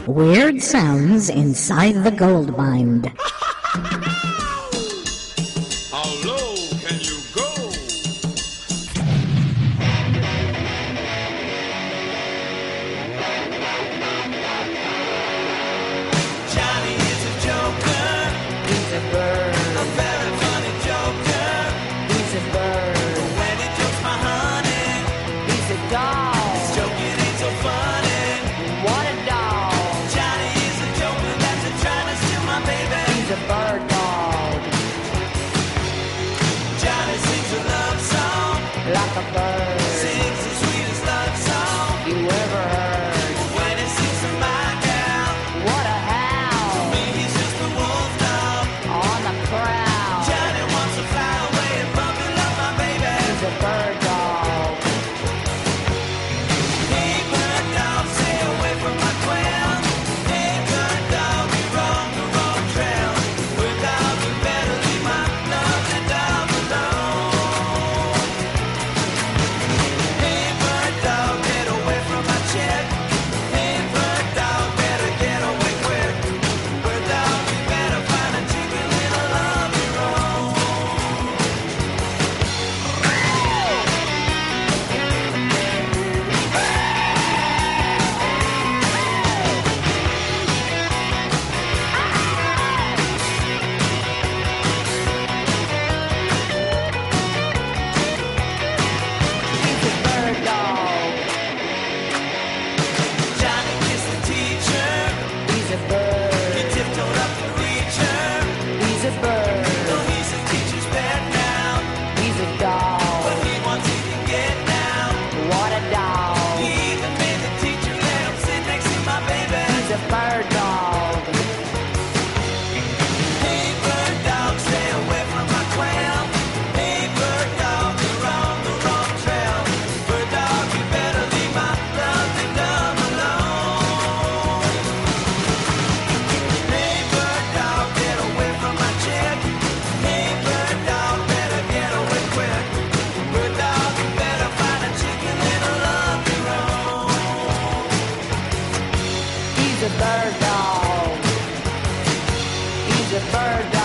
Weird sounds inside the gold mine. How low can you go? Johnny is a joker. He's a bird. A very funny joker. He's a bird. But when he jokes my honey, he's a dog. His joking ain't so funny. What a dog. Johnny is a joker that's a trying to steal my baby. He's a bird dog. Johnny sings a love song like a bird. Sings the sweetest love song you ever heard. When he sings to my gal, what a howl. To me he's just a wolf dog on the prowl. Johnny wants to fly away and bump and love my baby. He's a bird dog. Hey bird dog, stay away from my quail. Hey bird dog, you run the wrong trail. Bird dog, you better leave my lovely dog alone. Hey bird dog, get away from my chick. Hey bird dog, better get away quick. Bird dog, you better find a cheeky little love your own. He's a bird dog. Johnny kissed the teacher. He's a bird. He tiptoed up to reach her. He's a bird. Though he's the teacher's pet now. He's a dog. But he wants he can get now. What a dog. He even made the teacher let him sit next to my baby. He's a bird dog. Hey bird dog, stay away from my quail. Hey bird dog, you're on the wrong trail. Bird dog, you better leave my lovely dove alone. Hey bird dog, get away from my chick. Hey bird dog, better get away quick. Bird dog, you better find a chicken little love your own. He's a bird dog. He's a bird dog.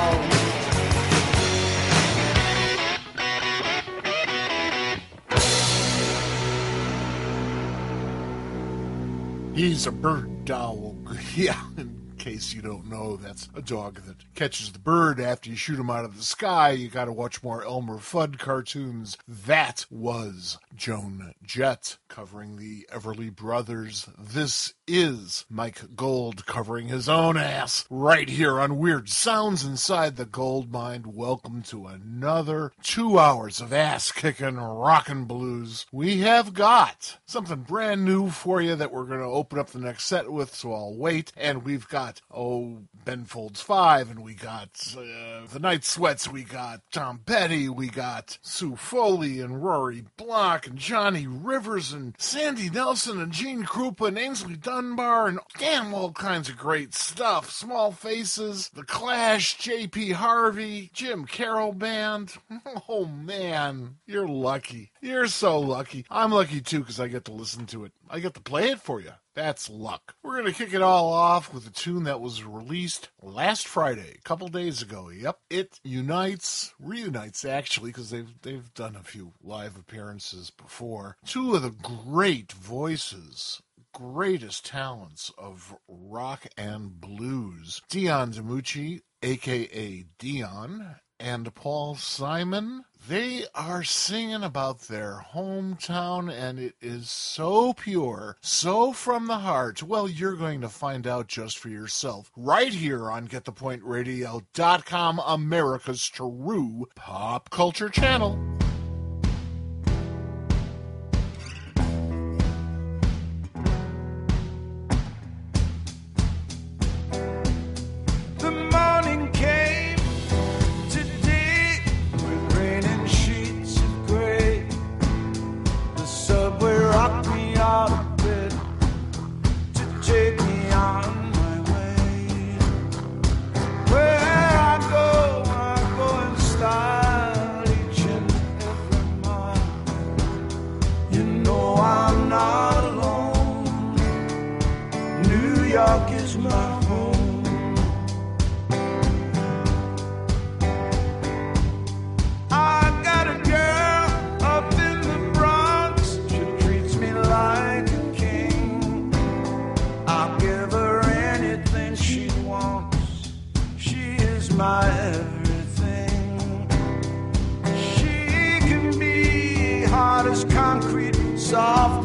He's a bird dog. Yeah, in case you don't know, that's a dog that catches the bird after you shoot him out of the sky. You gotta watch more Elmer Fudd cartoons. That was Joan Jett covering the Everly Brothers. This is Mike Gold covering his own ass right here on Weird Sounds Inside the Gold Mine. Welcome to another 2 hours of ass-kicking rockin' blues. We have got something brand new for you that we're going to open up the next set with, so I'll wait. And we've got, Ben Folds 5, and we got The Night Sweats, we got Tom Petty, we got Sue Foley and Rory Block and Johnny Rivers and Sandy Nelson and Gene Krupa and Ainsley Dunbar and damn all kinds of great stuff. Small Faces, The Clash, J.P. Harvey, Jim Carroll Band. Oh man, you're lucky. You're so lucky. I'm lucky too because I get to listen to it. I get to play it for you. That's luck. We're going to kick it all off with a tune that was released last Friday, a couple days ago. Yep, it reunites actually, because they've done a few live appearances before. Two of the great voices, greatest talents of rock and blues. Dion DiMucci, a.k.a. Dion, and Paul Simon. They are singing about their hometown, and it is so pure, so from the heart. Well, you're going to find out just for yourself right here on GetThePointRadio.com, America's true pop culture channel. The morning came today with rain and sheets of gray. The subway rocked me out of bed to take me on my way. Where I go in style each and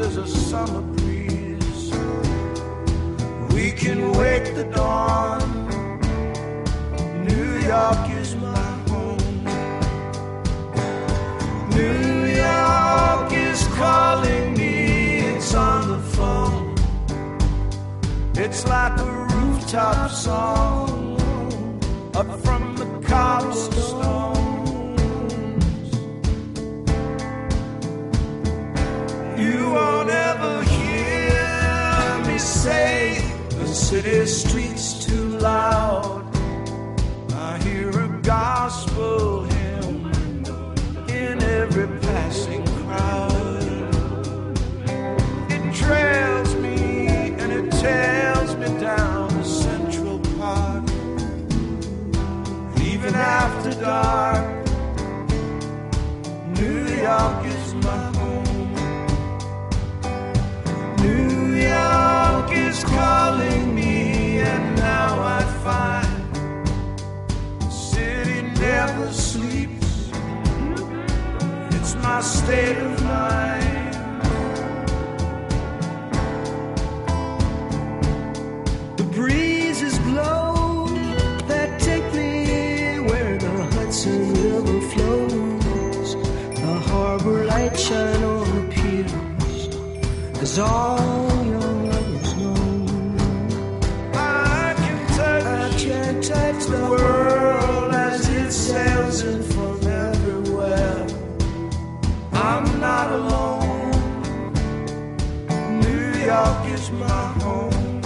as a summer breeze. We can wake the dawn. New York is my home. New York is calling me, it's on the phone. It's like a rooftop song up from the cobblestones. You won't ever hear me say the city street's too loud. I hear a gospel hymn in every passing crowd. It trails me and it tails me down to Central Park. Even after dark, New York is my home. New York is calling me, and now I find the city never sleeps. It's my state of mind. The breezes blow that take me where the Hudson River flows. The harbor lights shine on the piers, as all young lovers know. I can touch the world as it sails in from everywhere. I'm not alone. New York is my home.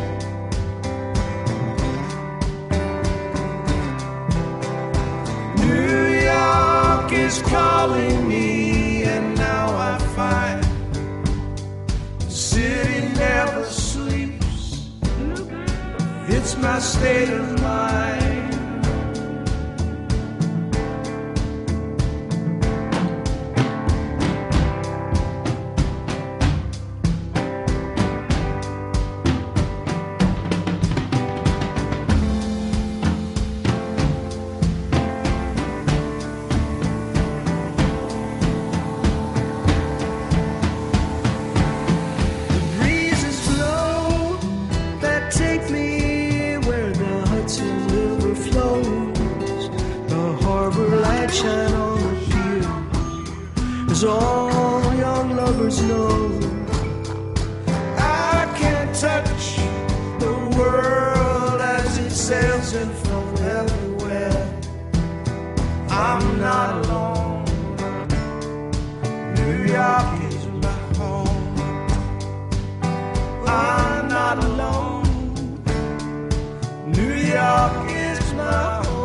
New York is calling me, and now I find the city never sleeps. It's my state of mind. Shine on the pier, as all young lovers know. I can't touch the world as it sails in from everywhere. I'm not alone. New York is my home. I'm not alone. New York is my home.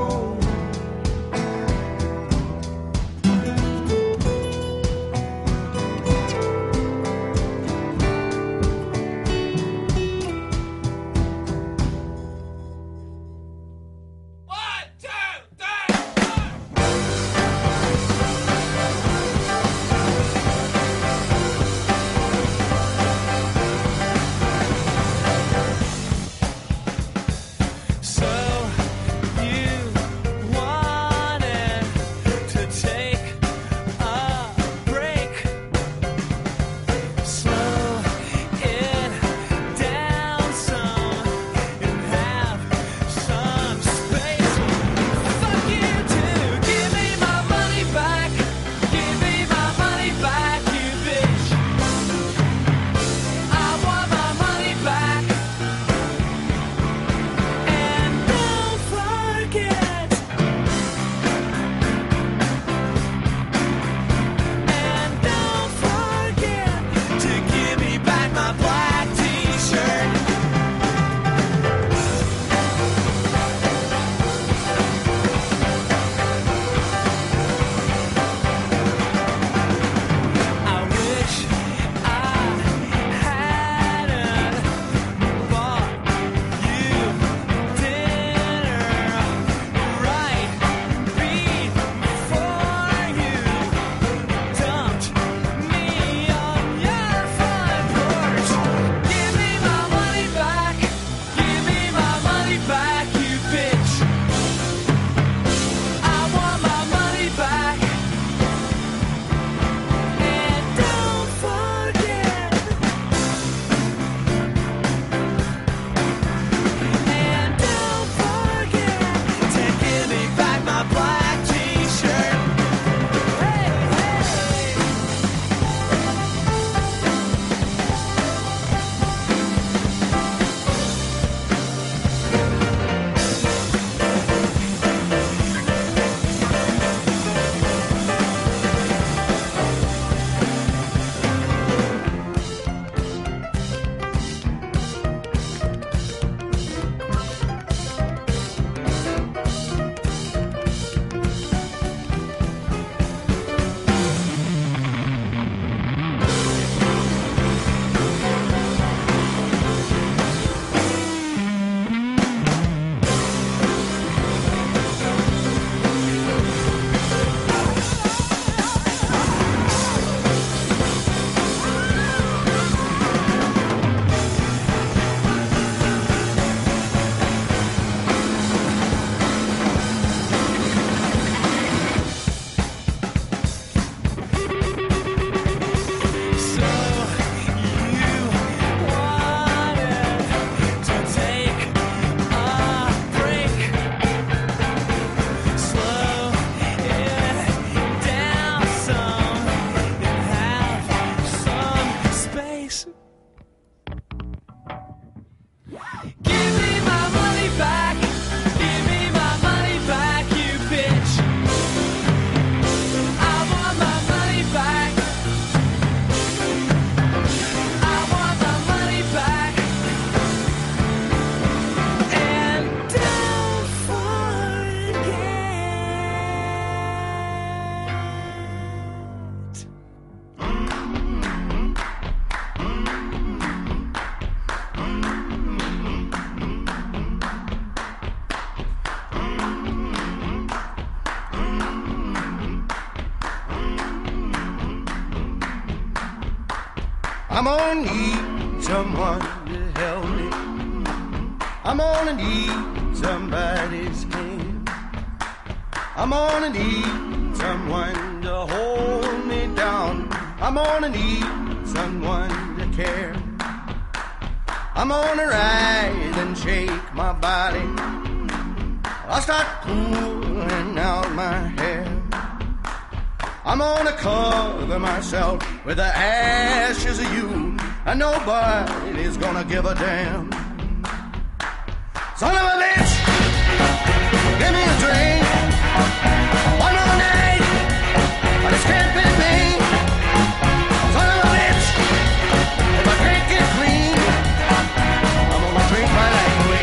I'm gonna need someone to help me. I'm gonna need somebody's hand. I'm gonna need someone to hold me down. I'm gonna need someone to care. I'm gonna rise and shake my body. I'll start pulling out my hair. I'm gonna cover myself with the ashes of you, and nobody's gonna give a damn. Son of a bitch, give me a drink. One more night, but it can't be me. Son of a bitch, if I can't get clean, I'm gonna drink my life away.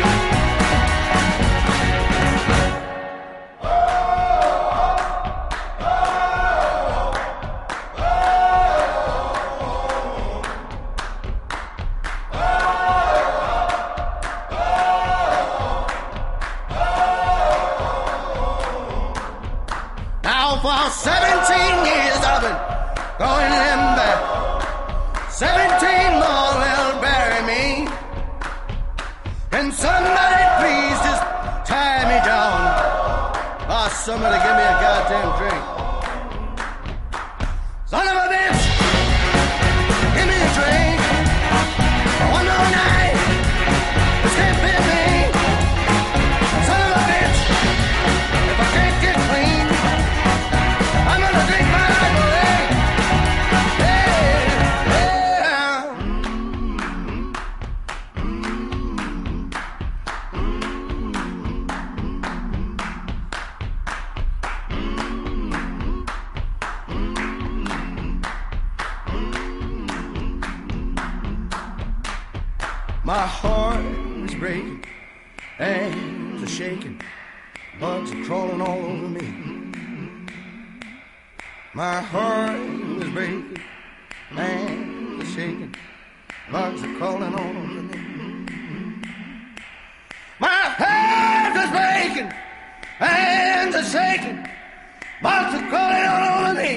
For 17 years I've been going them back. 17 more will bury me. Can somebody please just tie me down? Oh, somebody give me a goddamn drink. Son of a bitch, give me a drink. One more night, this can't be me. Son of a bitch, if I can't get clean, I'm gonna drink my life away. My heart is breaking, hands are shaking, bugs are crawling all over me. My heart is breaking, hands are shaking, bugs are crawling all over me. My heart is breaking, hands are shaking, bugs are crawling all over me.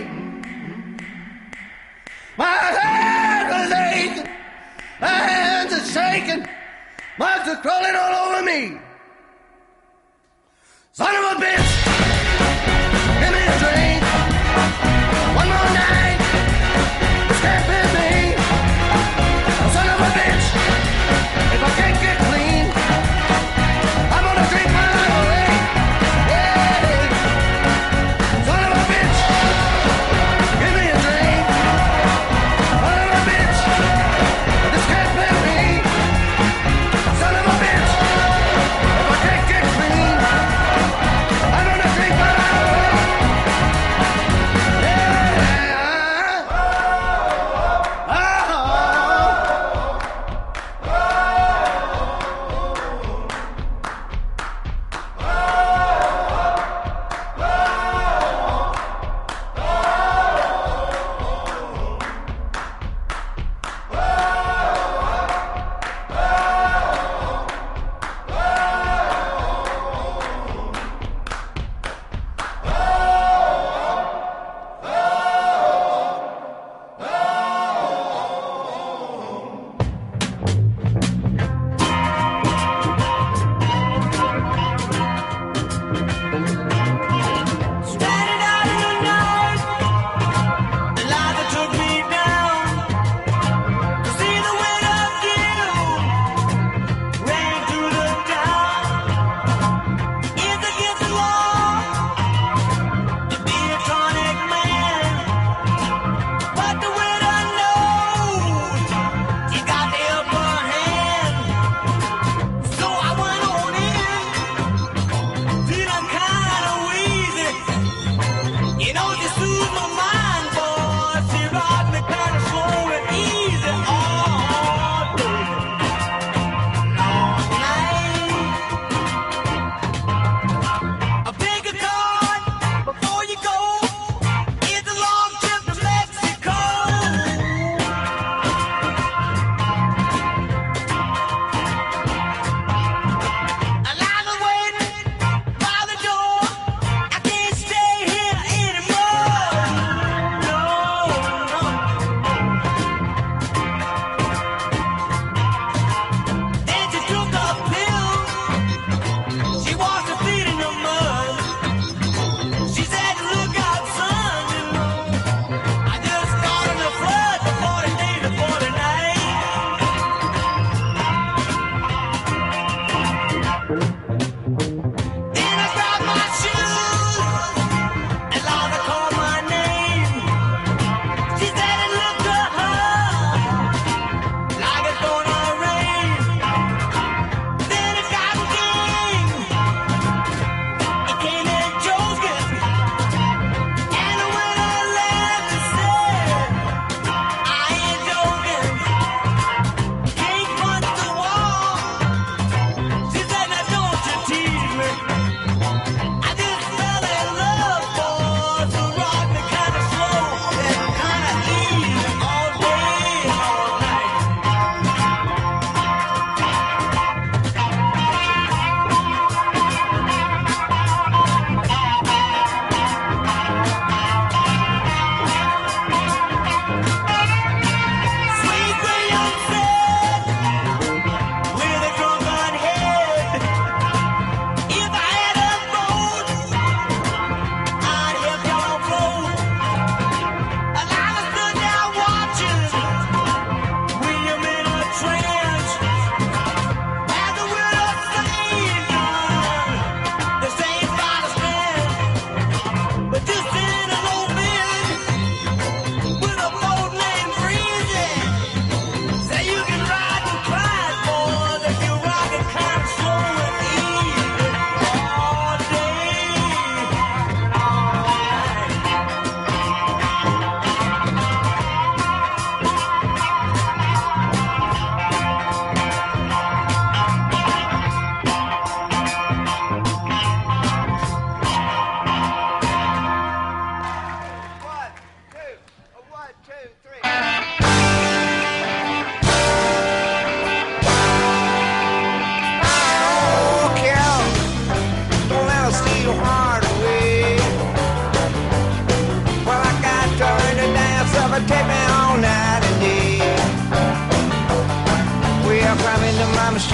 My head is aching, hands are shaking, bugs are crawling all over me. Son of a bitch, give me a drink. One more night, this can't be me. Son of a bitch, if I can't get clean, I'm gonna drink my life away. Yeah. Son of a bitch, give me a drink. Son of a bitch, this can't be me. Son of a bitch, if I can't get clean, I'm gonna drink my life away.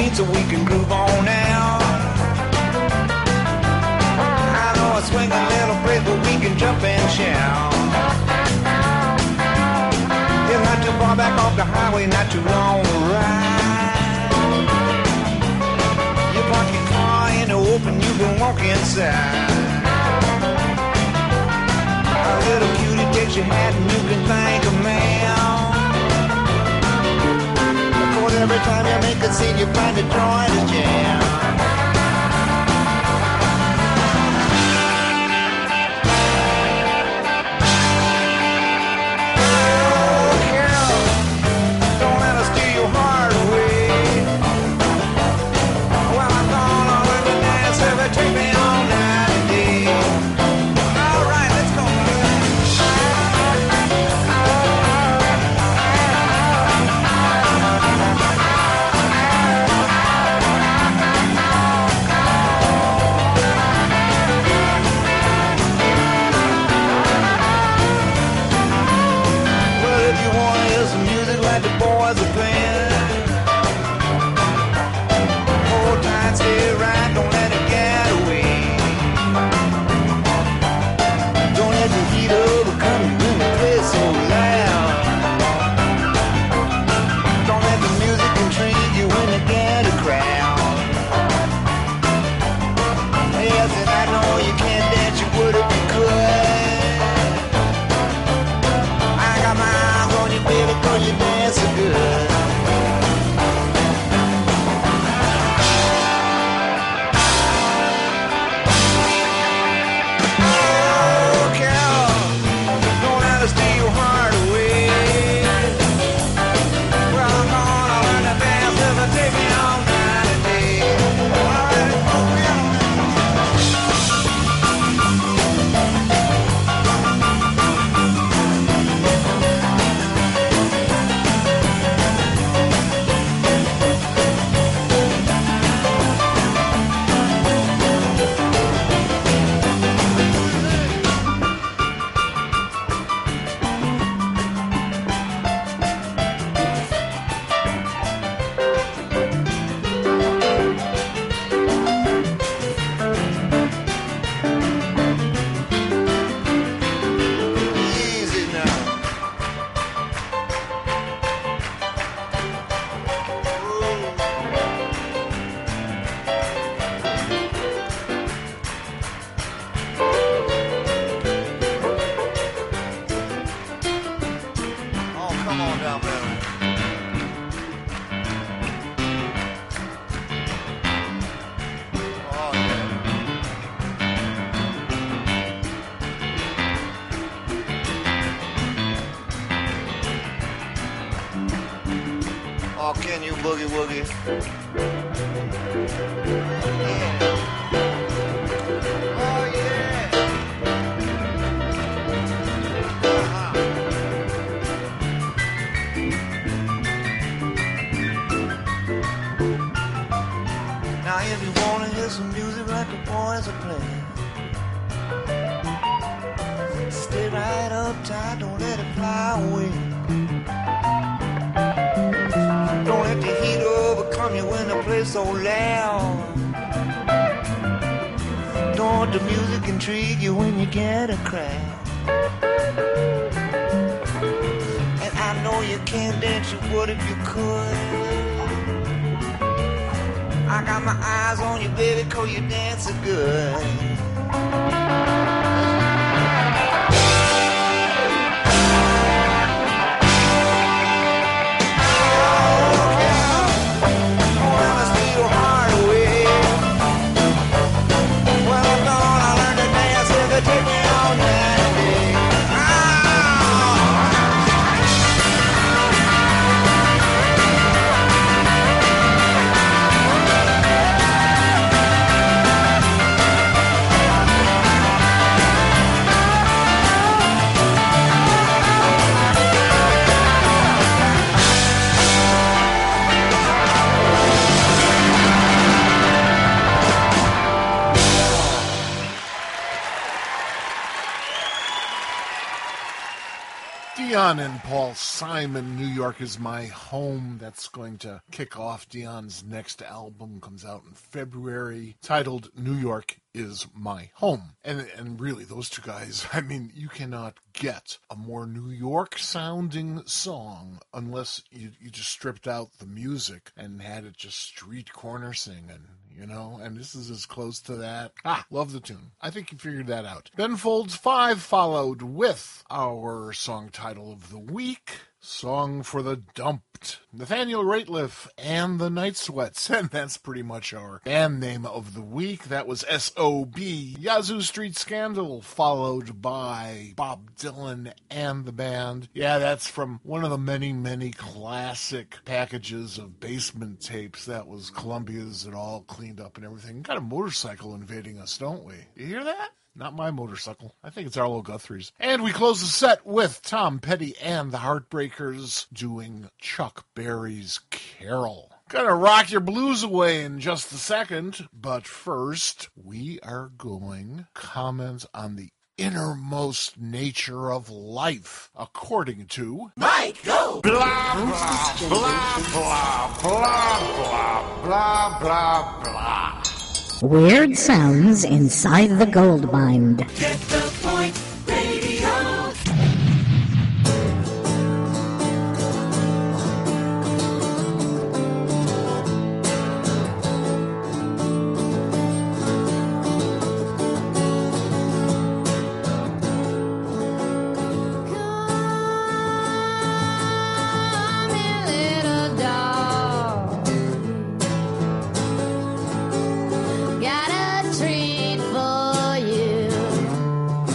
beat so we can groove on now. I know I swing a little place, but we can jump and shout. It's not too far back off the highway, not too long to ride. You park your car in the open, you can walk inside. A little cutie takes your hat and you can thank a man. Of course, every time you make a scene, you find a joy in the jam. Boogie woogie. Yeah. Oh yeah. Now if you wanna hear some music like the boys are playing, stay right up tight, don't let it fly away. Don't let the heat overcome you when the play's so loud. Don't let the music intrigue you when you get a crowd. And I know you can't dance, you would if you could. I got my eyes on you, baby, 'cause you dancing good. Dion and Paul Simon, New York is my home. That's going to kick off Dion's next album, comes out in February, titled New York is my home. And really, those two guys, I mean, you cannot get a more New York sounding song unless you just stripped out the music and had it just street corner singing, you know, and this is as close to that. Love the tune. I think you figured that out. Ben Folds 5 followed with our song title of the week, Song for the Dumped, Nathaniel Rateliff and the Night Sweats, and that's pretty much our band name of the week. That was S.O.B. Yazoo Street Scandal, followed by Bob Dylan and the band. Yeah, that's from one of the many, many classic packages of basement tapes. That was Columbia's, it all cleaned up and everything. Got a motorcycle invading us, don't we? You hear that? Not my motorcycle. I think it's Arlo Guthrie's. And we close the set with Tom Petty and the Heartbreakers doing Chuck Berry's Carol. Gonna rock your blues away in just a second, but first, we are going to comment on the innermost nature of life, according to Mike, go! Blah, blah, blah, blah, blah, blah, blah, blah, blah. Weird sounds inside the gold mine. Get the point, radio. Come here, little dog. Got a treat for you.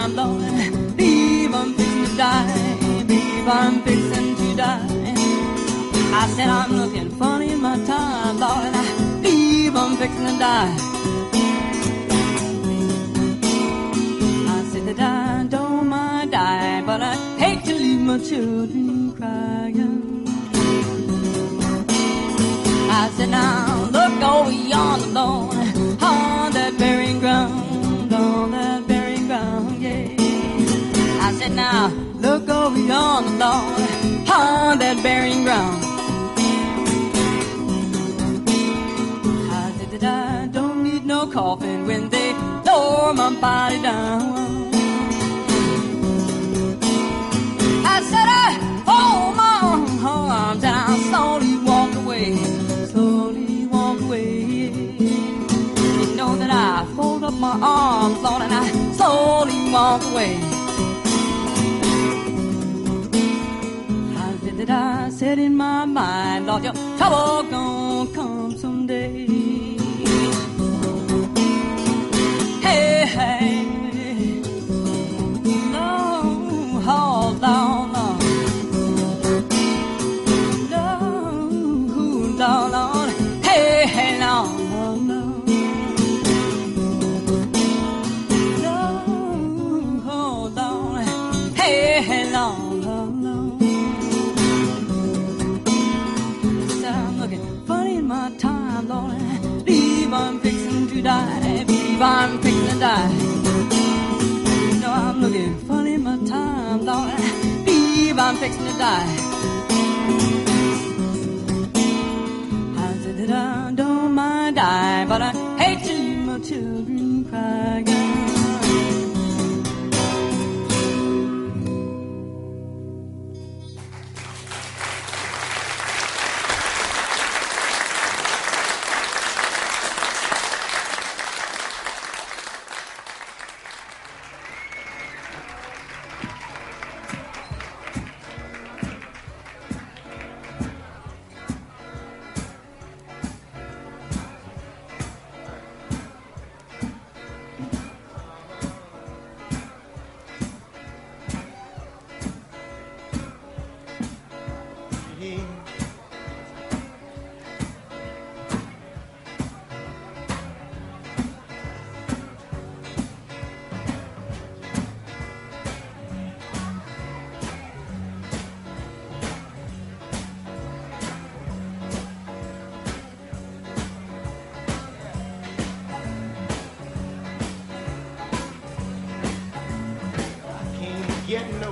time, Lord. Believe I'm fixing to die. Believe I'm fixing to die. I said I'm looking funny in my time, Lord, and I believe I'm fixing to die. I said that I don't mind die, but I hate to leave my children crying. I said now look over yonder, Lord, on that burying ground, on that burying ground, yeah. I said now look over yonder, Lord, on that burying ground. I don't need no coffin when they lower my body down. I said I hold my arms and I slowly walk away, slowly walk away. You know that I fold up my arms, Lord, and I slowly walk away. I said that I said in my mind, Lord, your trouble gonna come someday. Hey, hey, no, hold on, Lord. No, Lord, hey, hey, Lord, no. No, hold on, hey, hey, Lord, no. So I'm looking funny in my time, Lord. Believe I'm fixing to die. Believe I'm fixing to die. You know I'm looking funny in my time, Lord. Believe I'm fixing to die. I said that I don't mind die, but I hate to leave my children crying. Get no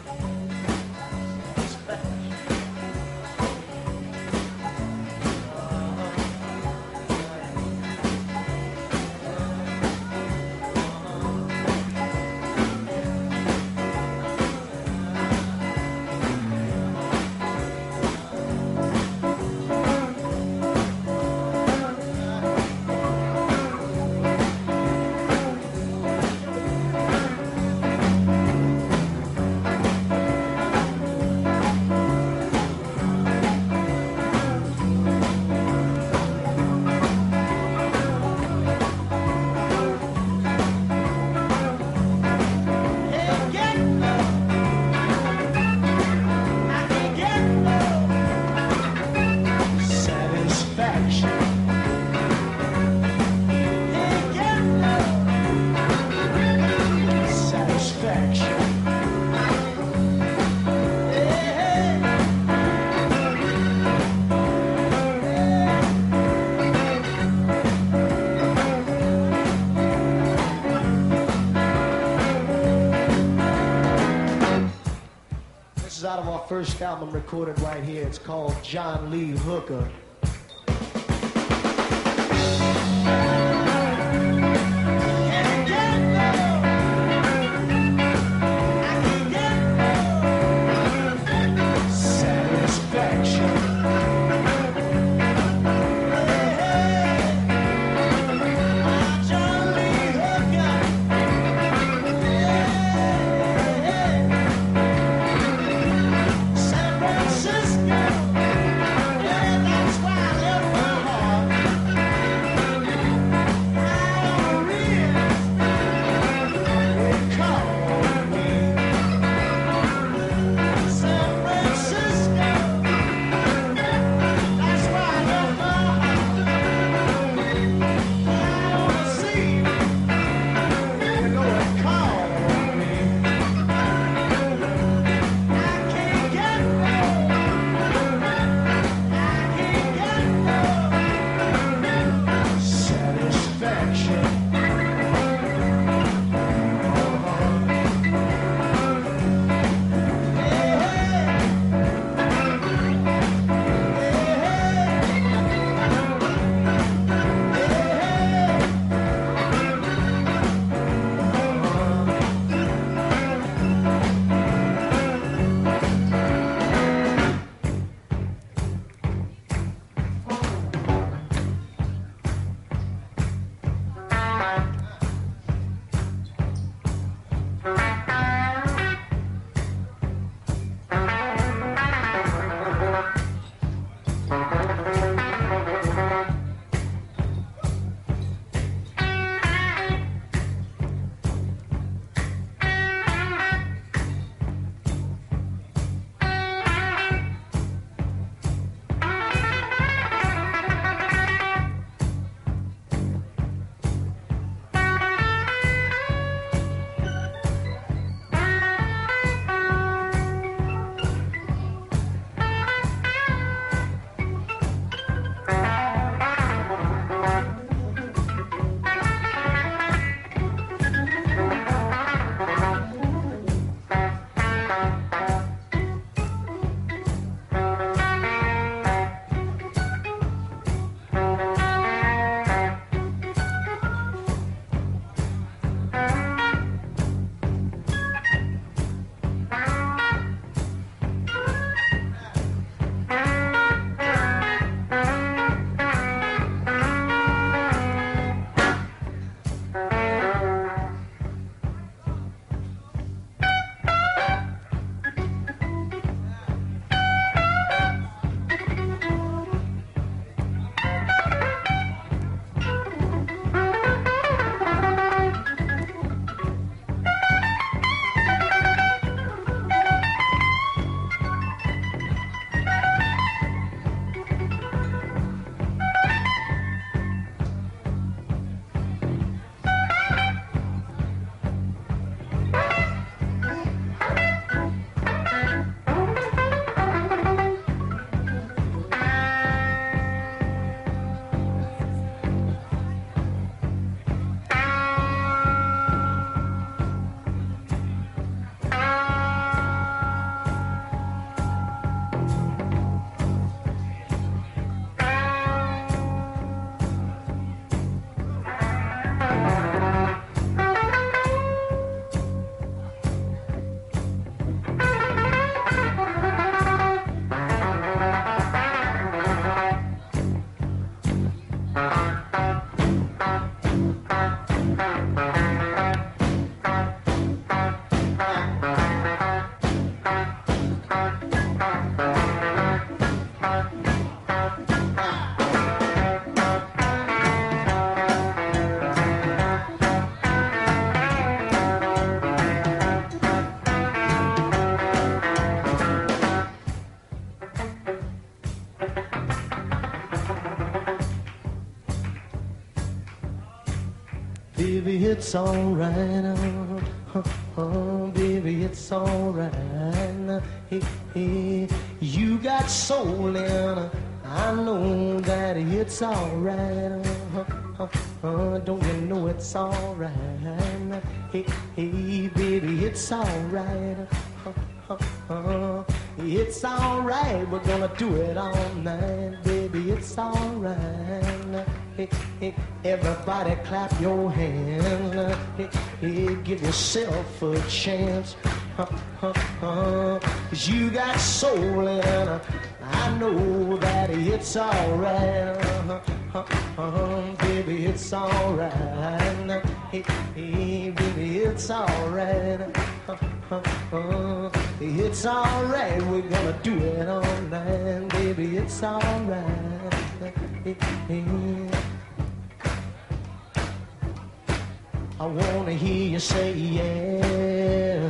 out of our first album recorded right here. It's called John Lee Hooker. San Francisco, yeah, that's Baby, it's alright. Baby, it's alright. Hey, hey, you got soul in. I know that it's alright. Don't you know it's alright? Hey, hey, baby, it's alright. It's alright, we're gonna do it all night, baby, it's alright. Hey, hey, everybody clap your hands. Hey, hey, give yourself a chance. 'Cause you got soul in. I know that it's alright. Baby, it's alright. Hey, hey, baby, it's alright. It's alright, we're gonna do it all night, baby, it's alright. I wanna hear you say yeah,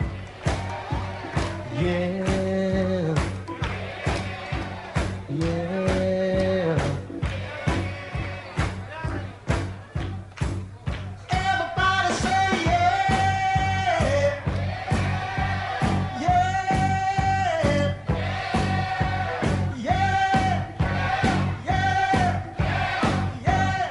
yeah, yeah. Everybody say yeah, yeah, yeah, yeah, yeah.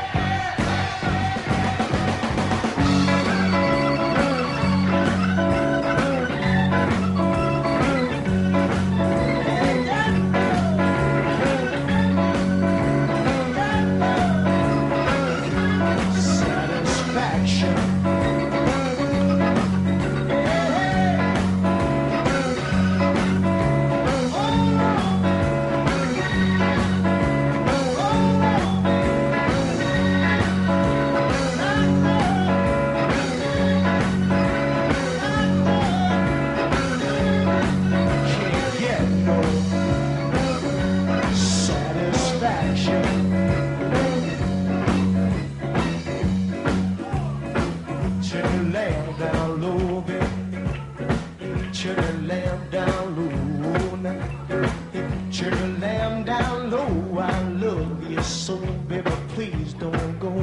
Satisfaction. Can't get no satisfaction. Turn the lamp down low, baby. Turn the lamp down low now. Turn the lamp down low. I love you so, baby. Please don't go.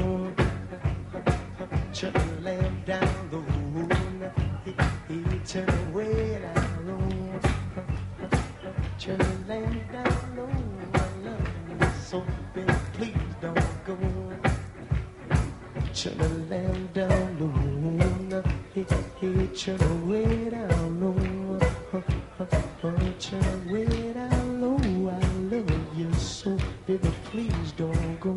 Turn the lamp down low now. Turn the way down low. Turn the lamp down low. I love you so, baby. Please don't go. Turn the lamp down low. Hey, hey, turn the way down low. Turn the way down low. I love you so, baby. Please don't go.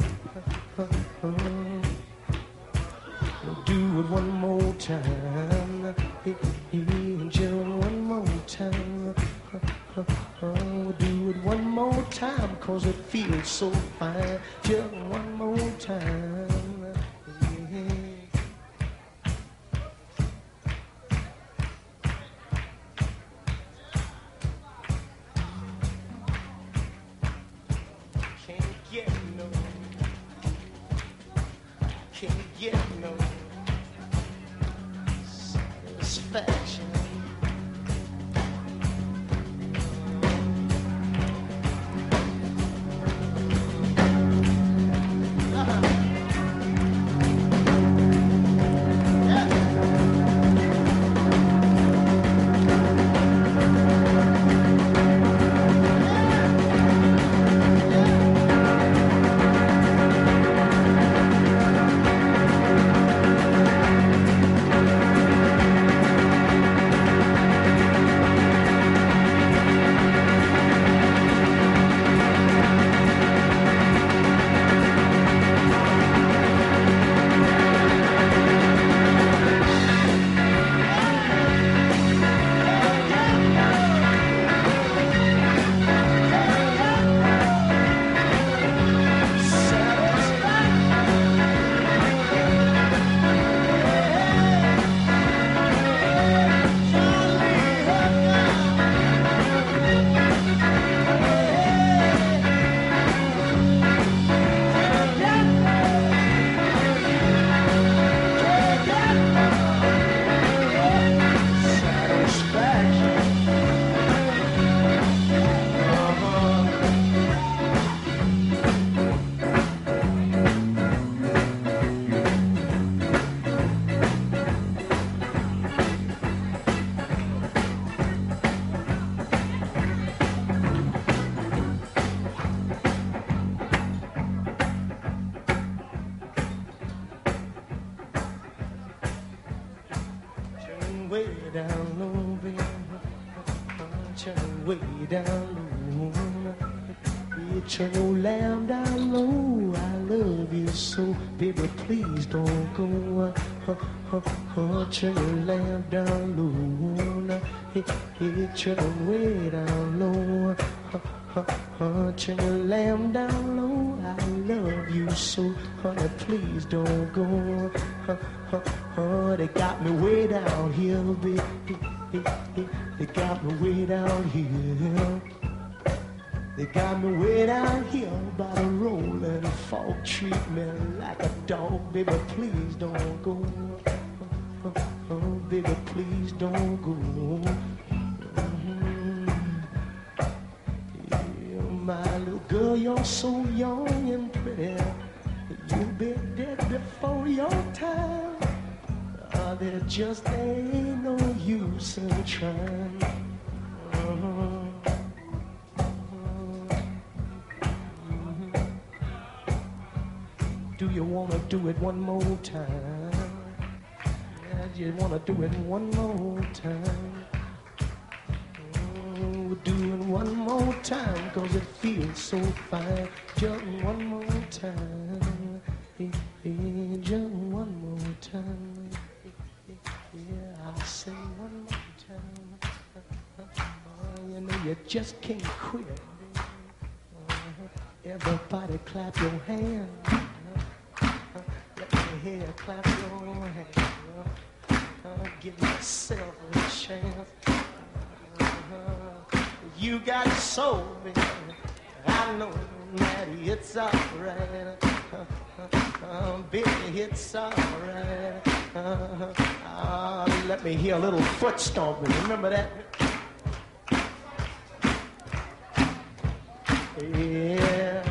Do it one more time. Hey, hey, just one more time. Do it one more time, 'cause it feels so fine. Just one more time. Can't get no satisfaction. turn way down low. You turn your lamb down low. I love you so, baby, please don't go. Turn your lamb down low. Turn way down low. Turn your lamb down low. I love you so, honey, please don't go. They got me way down here, baby. They got me way down here. They got me way down here by the rolling fog. Treat me like a dog, baby, please don't go. Baby, please don't go. Yeah, my little girl, you're so young and pretty. You'll be dead before your time. There just ain't no use in trying. Do you wanna do it one more time? Yeah, you wanna do it one more time? We'll do it one more time, 'cause it feels so fine. Just one more time. Just one more time. Yeah, I'll say one more time. You know you just can't quit. Everybody clap your hands. Let me hear clap your hands. Give yourself a chance. You got soul, baby. I know that it's alright. Baby, it's alright. Let me hear a little foot stomping. Remember that? Yeah.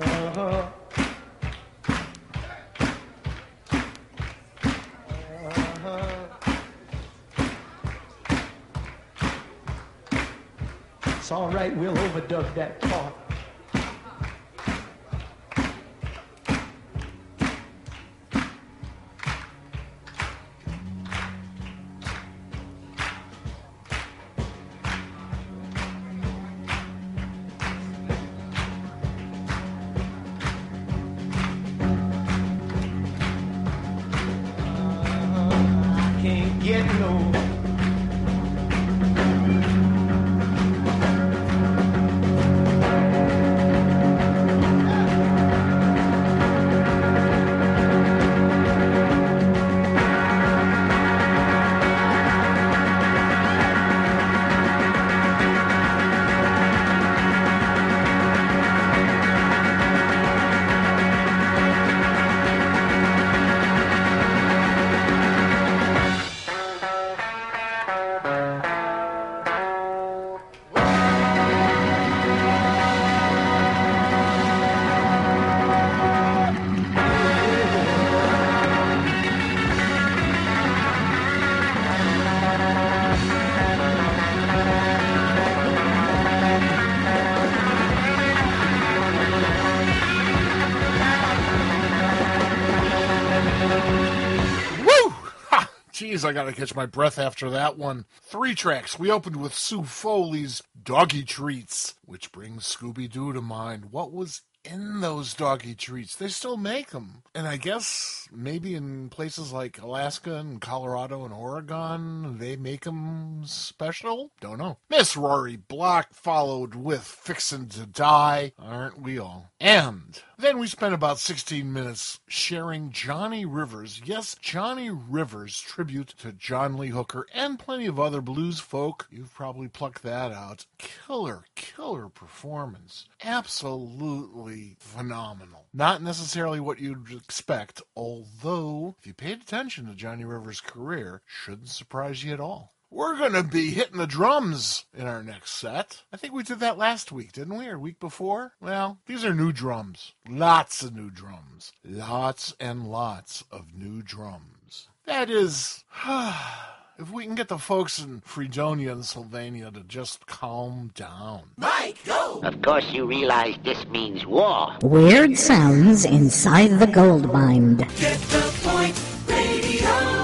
It's all right, we'll overdub that part. I can't get no. Jeez, I gotta catch my breath after that one. 3 tracks. We opened with Sue Foley's Doggy Treats, which brings Scooby-Doo to mind. What was in those doggy treats? They still make them. And I guess maybe in places like Alaska and Colorado and Oregon, they make them special? Don't know. Miss Rory Block followed with Fixin' to Die. Aren't we all? And then we spent about 16 minutes sharing Johnny Rivers. Yes, Johnny Rivers tribute to John Lee Hooker and plenty of other blues folk. You've probably plucked that out. Killer performance. Absolutely phenomenal. Not necessarily what you'd expect, although if you paid attention to Johnny Rivers' career, shouldn't surprise you at all. We're going to be hitting the drums in our next set. I think we did that last week, didn't we? Or week before? Well, these are new drums. Lots of new drums. Lots and lots of new drums. That is, if we can get the folks in Fredonia and Sylvania to just calm down. Mike, go! Of course you realize this means war. Weird sounds inside the gold mine. Get the point, radio.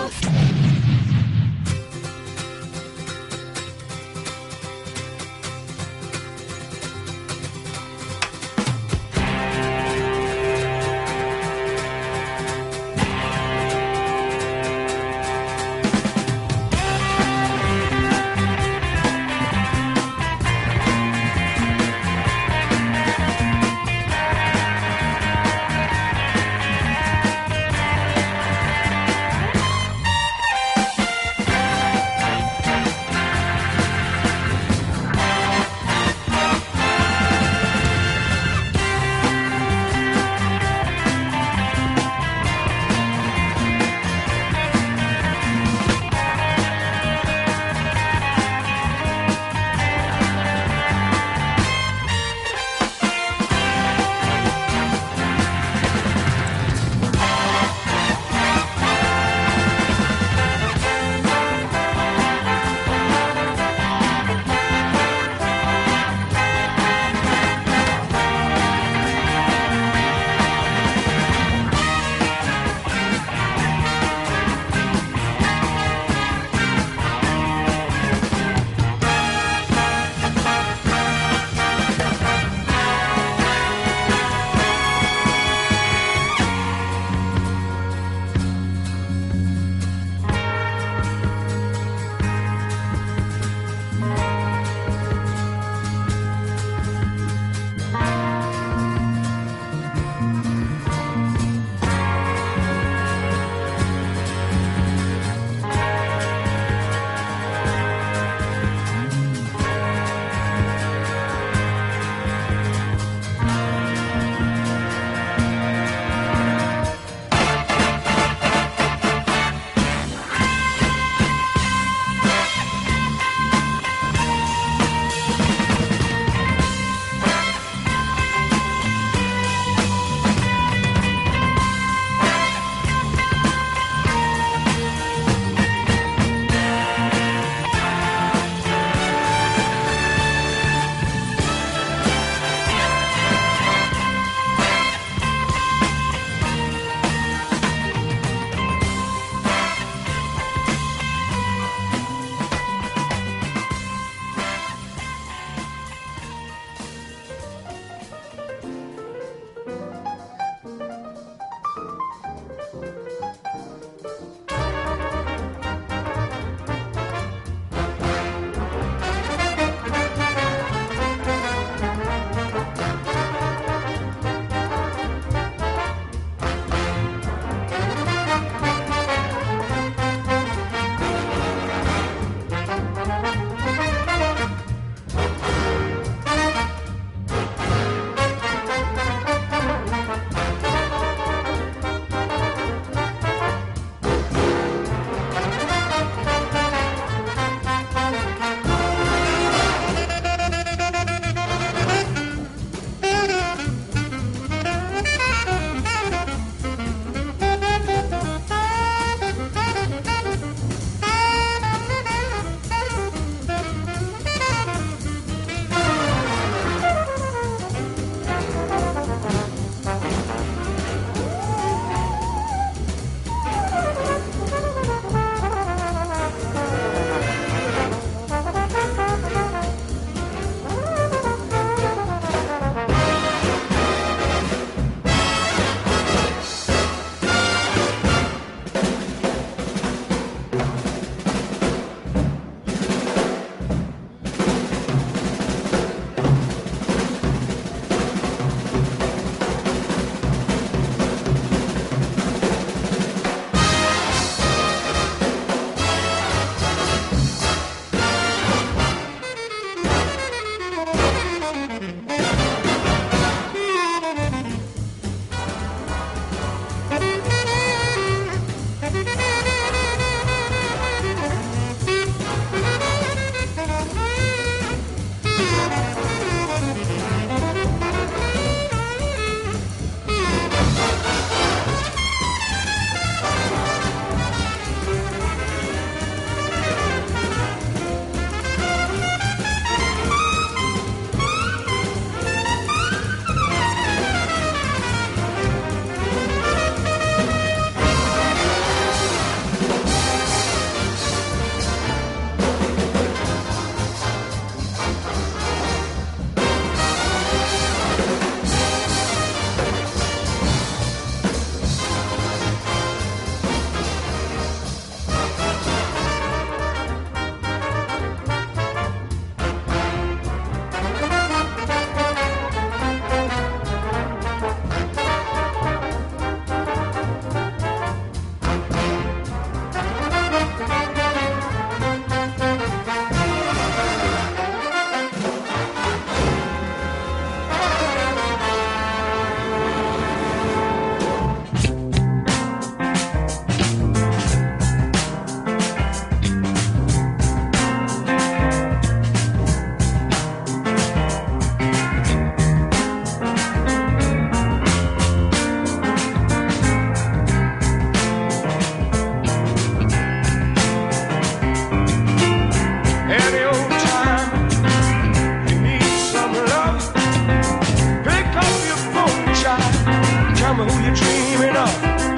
dreaming of.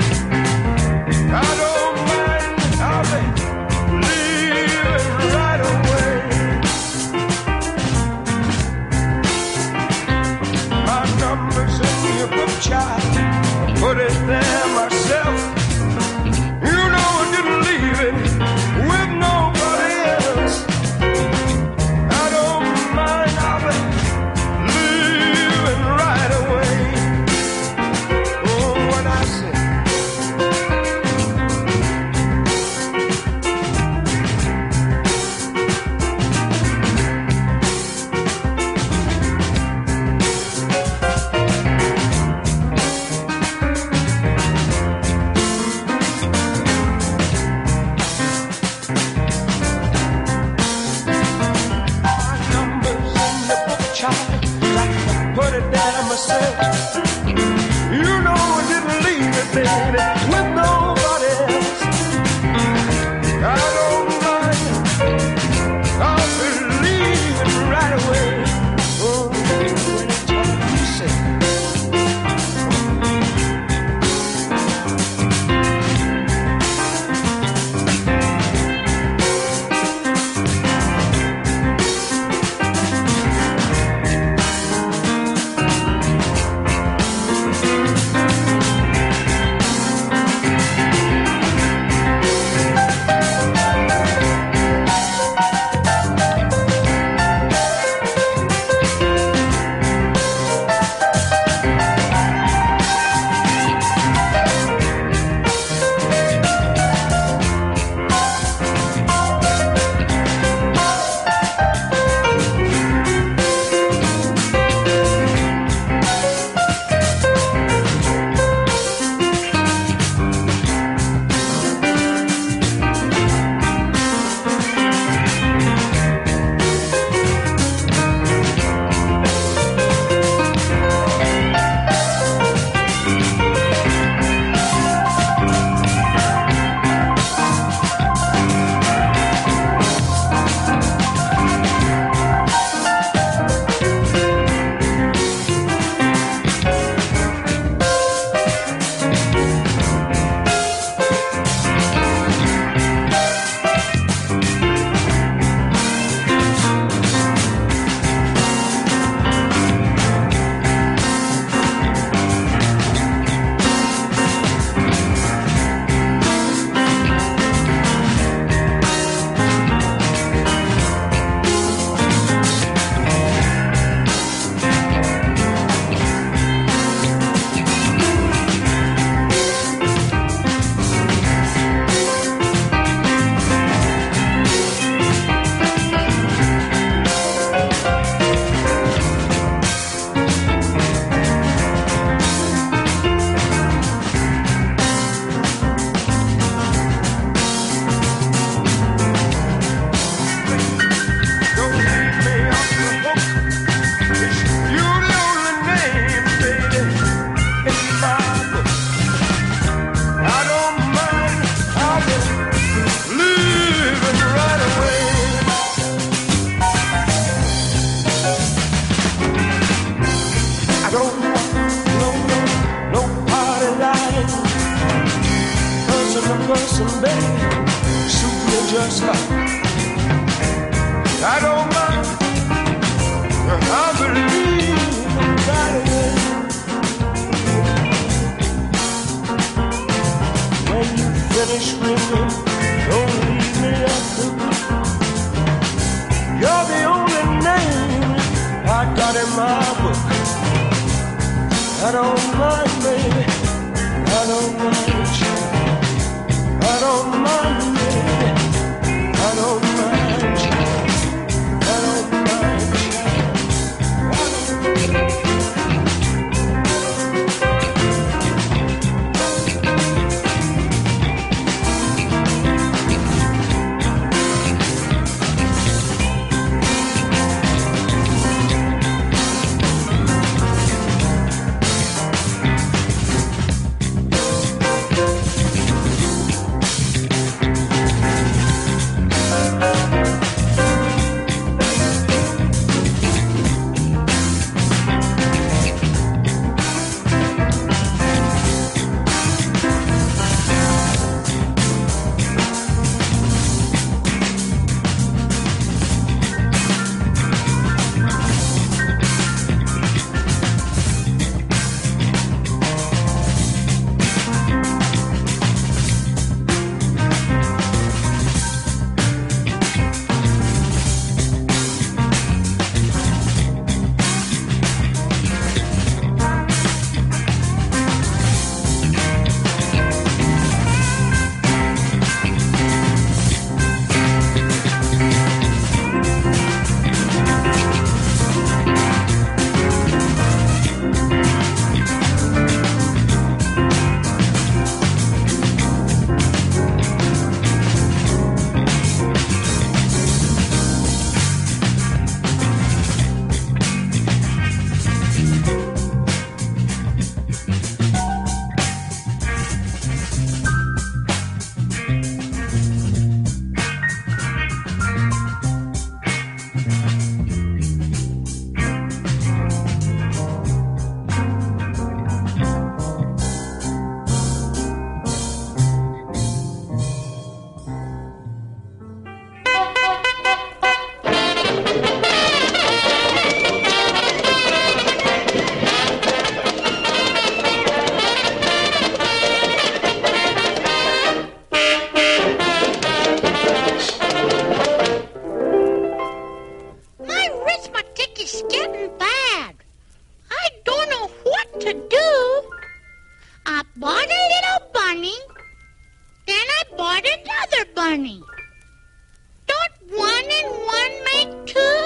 I don't mind, I'll be leaving right away. My number's in your book, child. Put it there myself. You know I didn't leave it with nobody else. I don't mind, I'll be leaving right away. Oh, what I say. Put it down myself. You know I didn't leave it, baby, with nobody else. I don't mind. I'll be leaving right away. Oh, what you say? person, babe, suit me just like I don't mind. I believe right away. When you finish ringing, don't leave me at the blue. You're the only name I got in my book. I don't mind, baby. I don't mind you. I don't mind, baby. I don't mind you. I don't mind you. bought a little bunny. Then I bought another bunny. Don't 1 and 1 make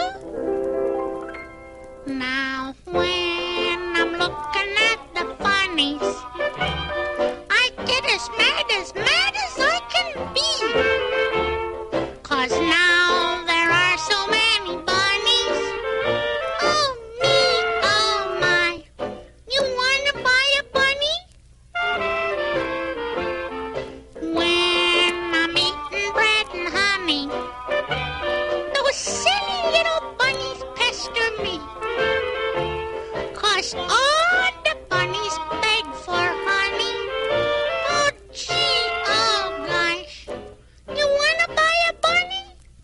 2? Now when I'm looking at the bunnies, I get as mad as I can be. 'Cause now there are so many bunnies. Oh me, oh my. You wanna buy a bunny? When I'm eating bread and honey, those silly little bunnies pester me. 'Cause all the bunnies beg for honey. Oh gee, oh gosh. You wanna buy a bunny?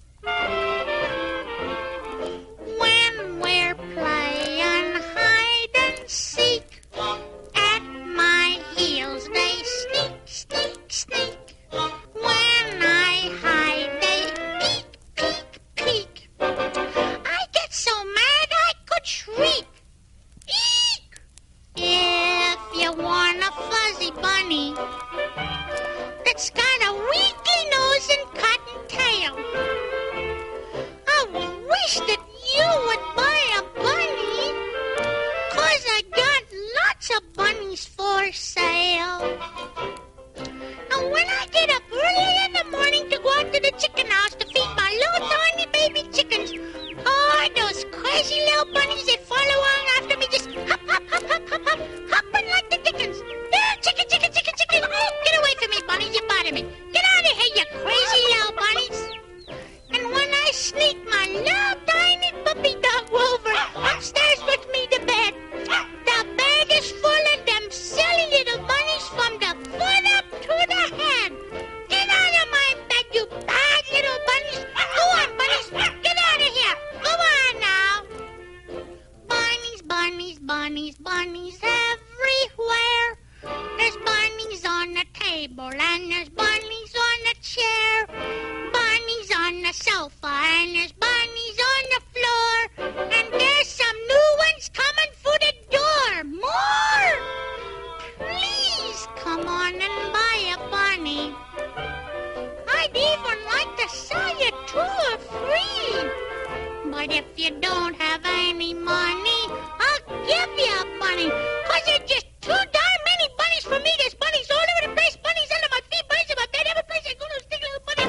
When we're playing hide and seek, at my heels they sneak, sneak, sneak. When I hide, they peek, peek, peek. I get so mad I could shriek. Eek! If you want a fuzzy bunny that's got a wrinkly nose and cotton tail, I wish that you would buy a bunny, 'cause I got lots of bunnies for sale. And when I get up early in the morning to go out to the chicken house to feed my little tiny baby chickens, oh, those crazy little bunnies that follow on after me just hop, hop, hop, hop, hop, hop, hopping like the dickens. Yeah, chicken, chicken, chicken, chicken. Oh, get away from me, bunnies, you bother me. Get out of here, you crazy little bunnies. And when I sneak my little tiny puppy dog Rover upstairs with me to bed, the bed is full of them silly little bunnies from the foot up to the head. Get out of my bed, you bad little bunnies. Go on, bunnies, get out of here. Go on now. Bunnies, bunnies, bunnies, bunnies everywhere. There's bunnies on the table and there's bunnies on the chair. Bunnies on the sofa and there's bunnies on the floor. And there's some new ones coming for the door. More! Please come on and buy a bunny. I'd even like to sell you 2 or 3. But if you don't have any money, I'll give you a bunny. 'Cause you're just too darn many bunnies for me. There's bunnies all over the place. Bunnies under my feet, bunnies in my bed. Every place I go, those stick little bunnies.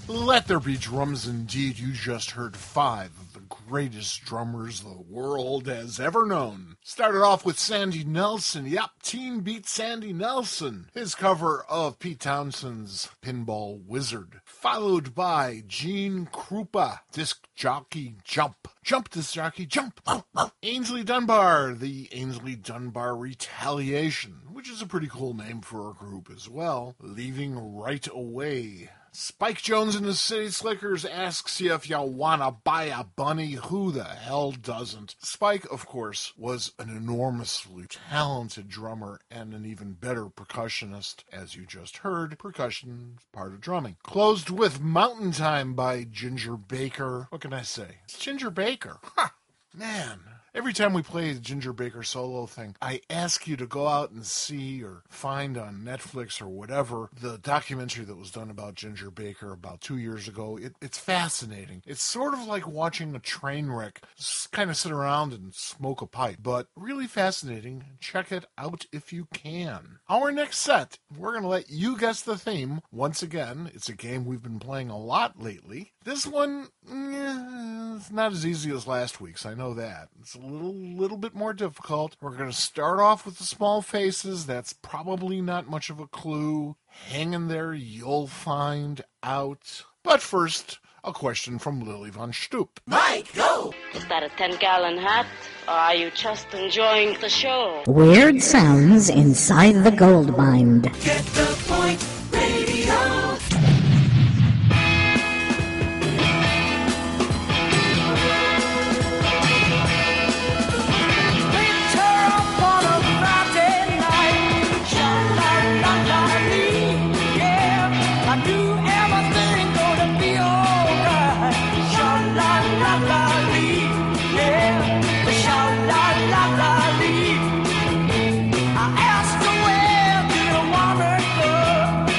Let there be drums indeed. You just heard 5 of the greatest drummers the world has ever known. Started off with Sandy Nelson. Yep, Teen beat Sandy Nelson. His cover of Pete Townshend's Pinball Wizard. Followed by Gene Krupa, Disc Jockey Jump. Jump, Disc Jockey, jump. Ainsley Dunbar, the Ainsley Dunbar Retaliation, which is a pretty cool name for a group as well. Leaving Right Away. Spike Jones and the City Slickers asks you if you wanna buy a bunny. Who the hell doesn't? Spike, of course, was an enormously talented drummer and an even better percussionist. As you just heard, percussion is part of drumming. Closed with Mountain Time by Ginger Baker. What can I say? It's Ginger Baker. Ha! Man. Every time we play the Ginger Baker solo thing, I ask you to go out and see or find on Netflix or whatever the documentary that was done about Ginger Baker about 2 years ago. It's fascinating. It's sort of like watching a train wreck, just kind of sit around and smoke a pipe, but really fascinating. Check it out if you can. Our next set, we're going to let you guess the theme. Once again, it's a game we've been playing a lot lately. This one, it's not as easy as last week's, I know that. It's a little bit more difficult. We're going to start off with the small faces. That's probably not much of a clue. Hang in there, you'll find out. But first, a question from Lily Von Stoop. Mike, go! Is that a 10-gallon hat, or are you just enjoying the show? Weird sounds inside the gold mine. Get the point, radio. I asked her where did a woman go?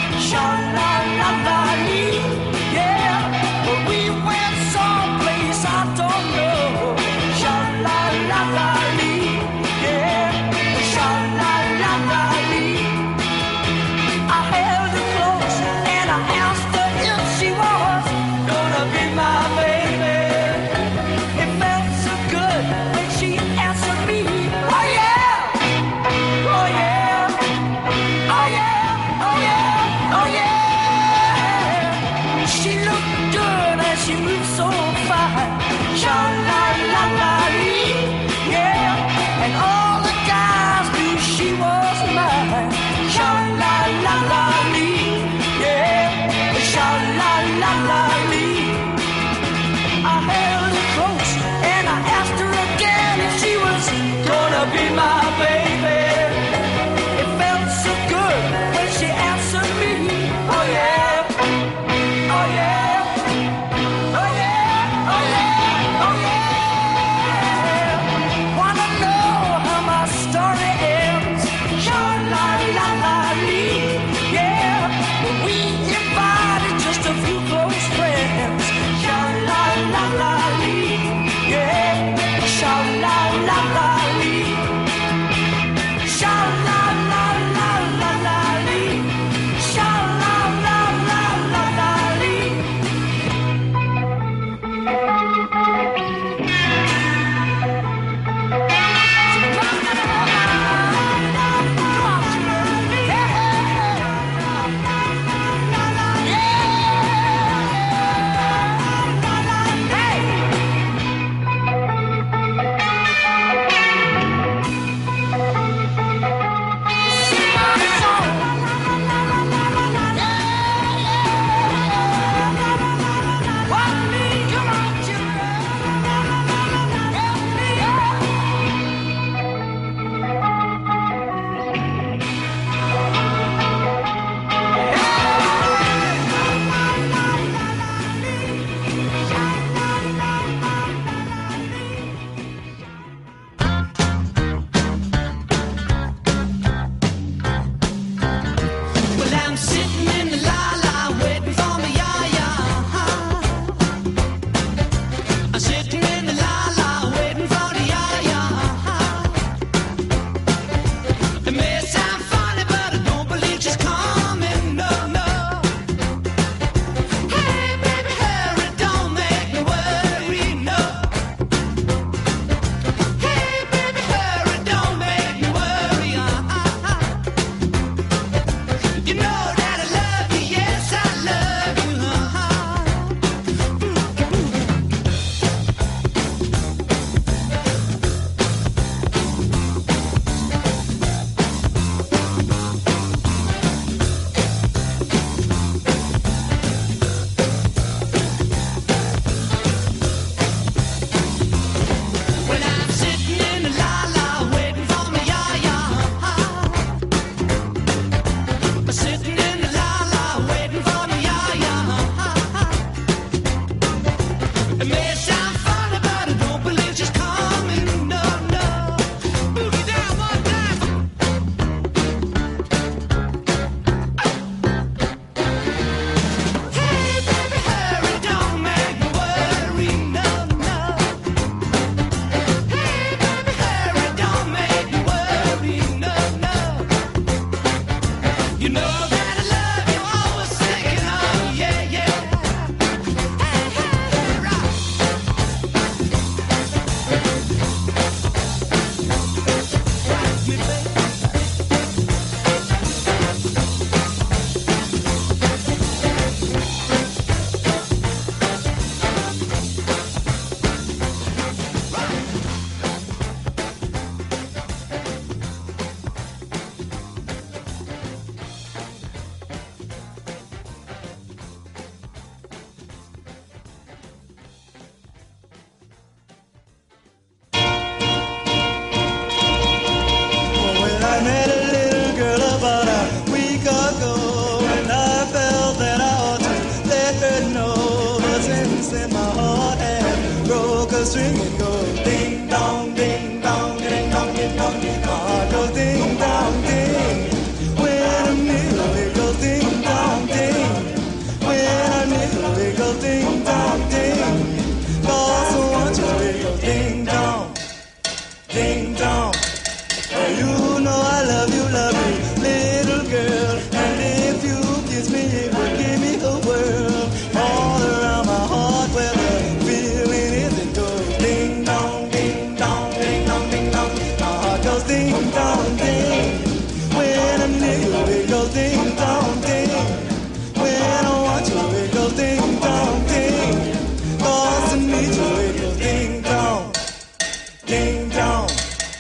and my heart has broke a string and goes ding dong, ding dong, ding dong, ding dong, ding dong. My heart goes ding dong, ding. When I niggle, it goes ding dong, ding. When I niggle, it goes ding dong, ding. Cause I want you, it goes ding dong, ding dong. You know I love you, little girl. And if you kiss me, it would give me the world. All around my heart where the feeling is, it goes ding dong, ding dong, ding dong, ding dong. My heart goes ding dong, ding. When I'm near you, it goes ding dong, ding. When I want you, it goes ding dong, ding. Cause to meet you, it goes ding dong, ding dong.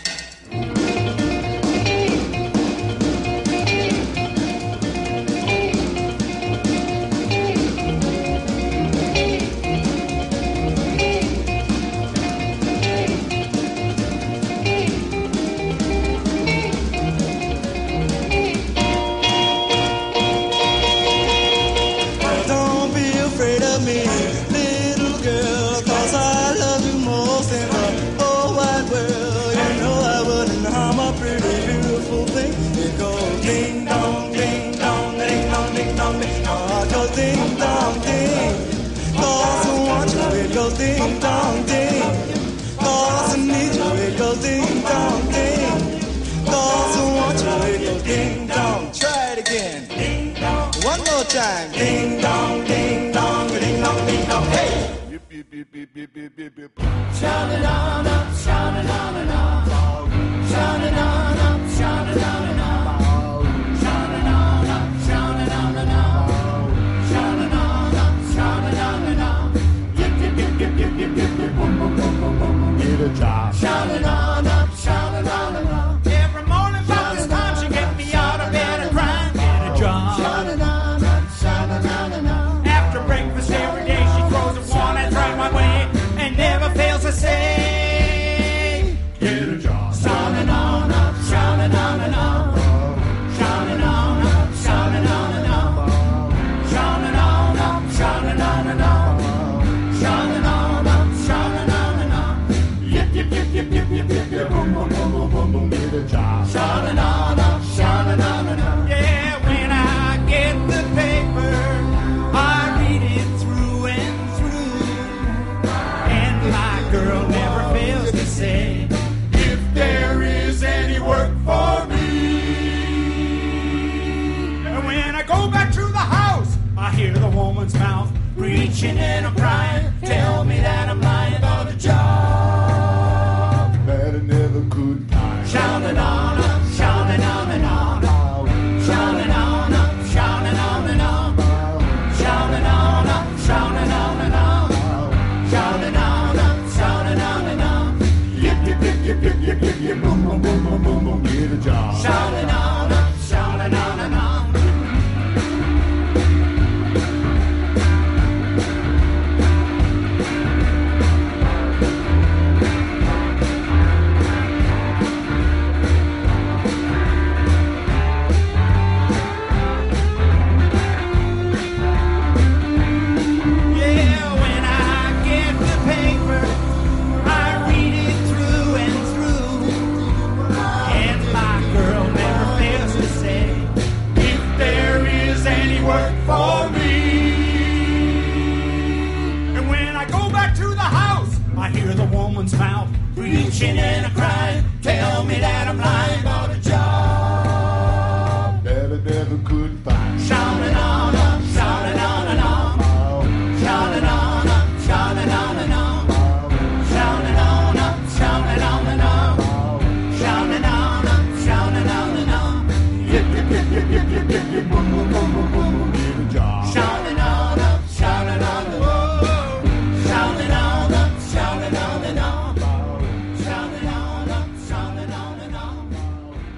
Ding dong ding, cause I want you, it goes ding dong ding. Cause I need you, it goes ding dong ding. Cause I want you, it goes ding dong. Try it again. Ding dong. One more time. Ding dong, ding dong, ding dong, ding dong. Hey. Yip, yip, yip, yip, yip, yip, yip, yip. Shining on up, shining on and on. Shining on up, shining on and on. Shining on up, shining on and on. Shining on up, shining on and on. Yip, yip, yip, yip, yip, yip, yip, yip, boom, boom, boom, boom, boom. Get a job. Shining on up, shining on and on. Every morning about this time she get me out of bed and grind. Get a job. Shining on up, shining on and on. After breakfast every day she throws a one and right my way and never fails to say, Get a job. shining on up, shining on and on. Shining on up, shining on and on. Shining on up, shining on and on. Shining on up, shining on and on. Yip, yip, yip, yip, yip, yip, yip, yip, boom, boom, boom, boom, boom, boom. Get a job. Shining on up, shining on and on. Yeah, when I get the paper, I read it through and through. And my girl never fails to say, if there is any work for me. And when I go back to the house, I hear the woman's mouth preaching and I'm crying. Tell me that I'm lying about the job That I never could find. shining on up, shining on and on. Shining on up, shining on and on. Shining on up, shining on and on. Shining on up, shining on and on. Yip, yip, yip, yip, yip, yip, yip, yip, boom, boom, boom, boom, boom, boom. Get a job. Shining on up, shining on and on. Yeah, when I get the paper, I read it through and through. And my girl never fails to say, if there is any work for me. And when I go back to the house, I hear the woman's mouth preaching and a crying. Tell me that I'm lying about a job That I never could find. shining on up, shining on and on. Shining on up, shining on and on. Shining on up, shining on and on. Shining on up, shining on and on. Yip, yip, yip, yip, yip, yip, yip, yip, boom, boom, boom, boom, boom, boom. Get a job. Shining on up, shining on and on. Shining on up, shining on and on. Shining on up, shining on and on.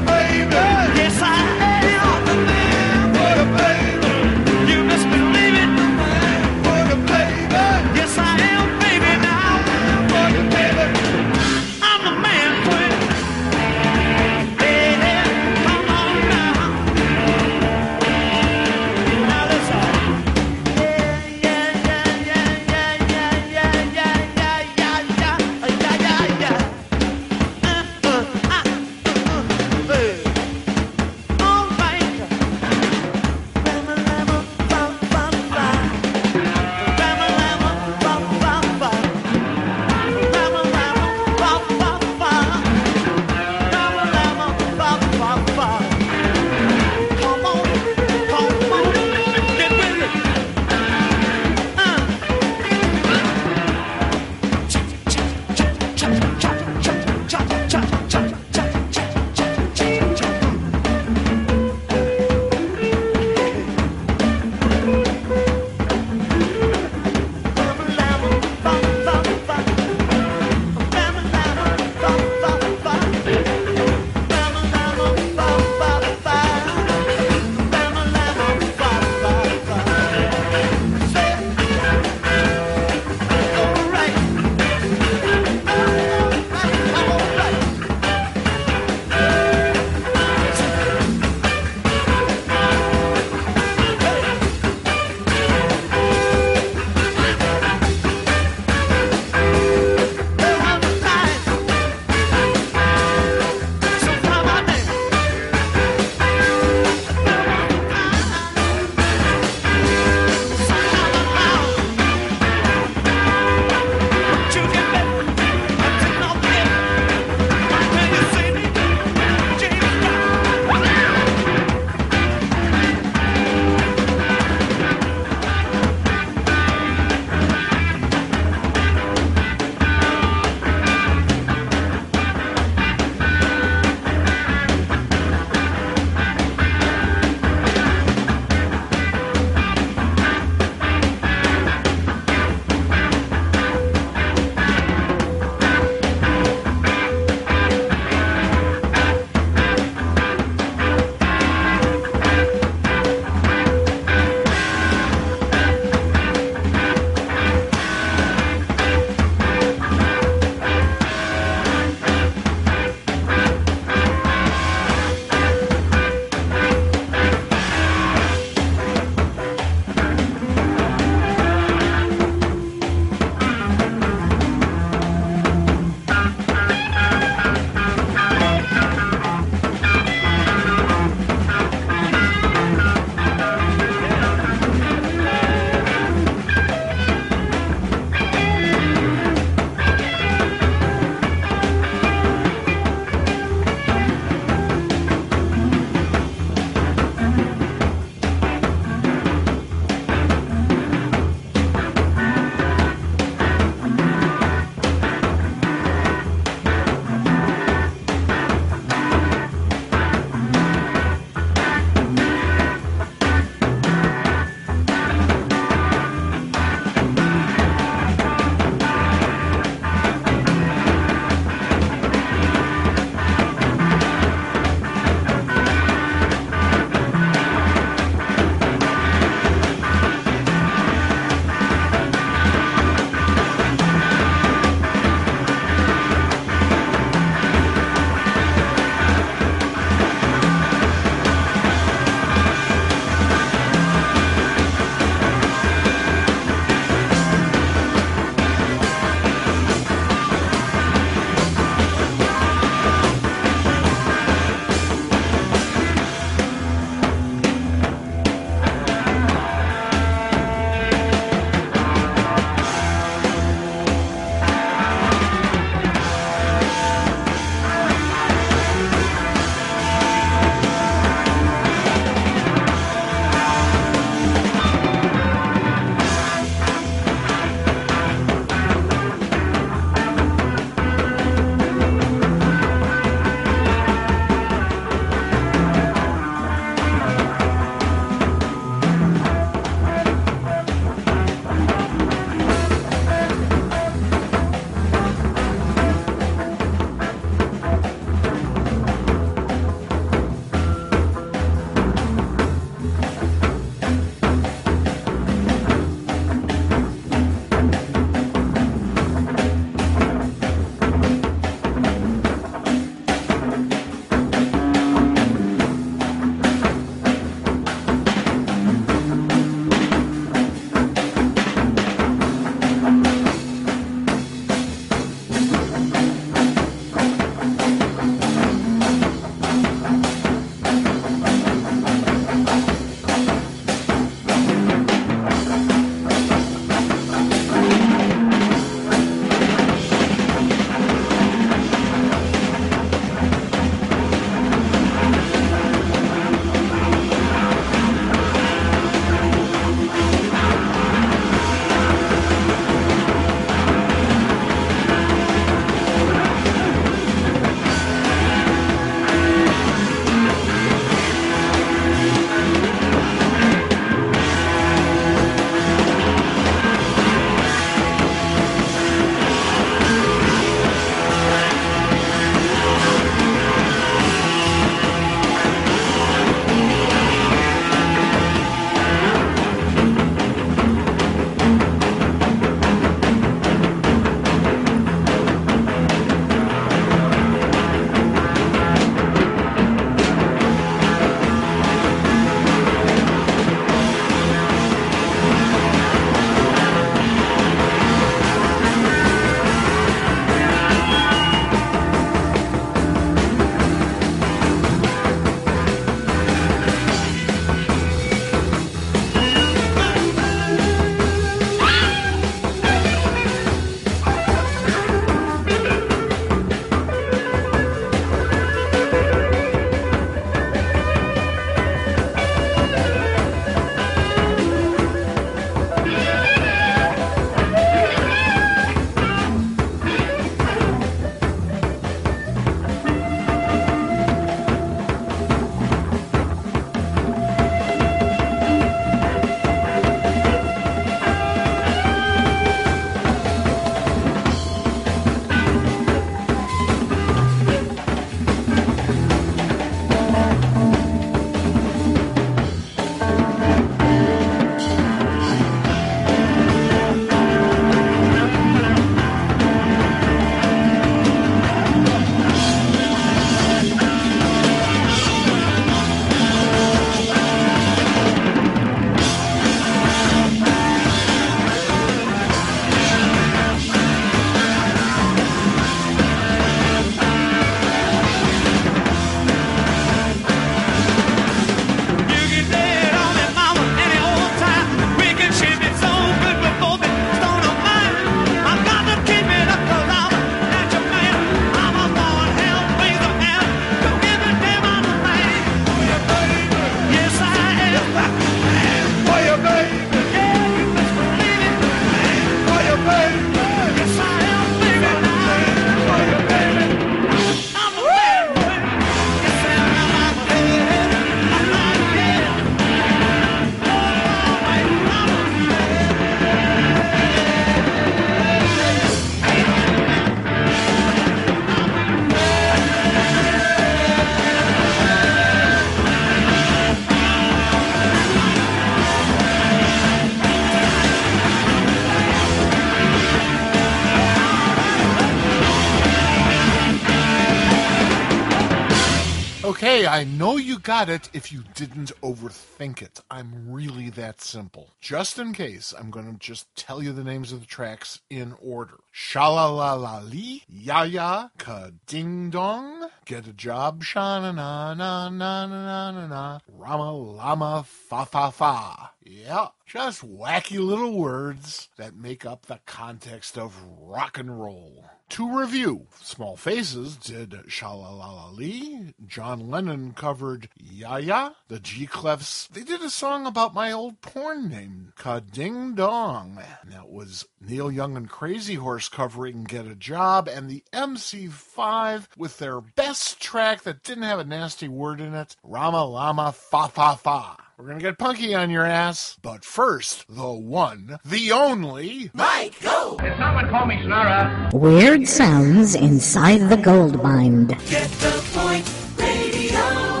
Okay, I know you got it if you didn't overthink it. I'm really that simple. Just in case, I'm going to just tell you the names of the tracks in order. Sha-la-la-la-lee, Ya-ya, Ka-ding-dong, Get a Job, Sha-na-na-na-na-na-na-na, Rama-lama, Fa-fa-fa. Yeah, just wacky little words that make up the context of rock and roll. To review, Small Faces did Sha-la-la-la-lee, John Lennon covered Ya-ya, the G-Clefs, they did a song about my old porn named Ka-ding-dong, and that was Neil Young and Crazy Horse covering Get a Job, and the MC5 with their best track that didn't have a nasty word in it, Rama-lama Fa-fa-fa. We're gonna get punky on your ass, but first, the one, the only... Mike, go! Did someone call me Snorra? Weird sounds inside the gold mine. Get the point, radio.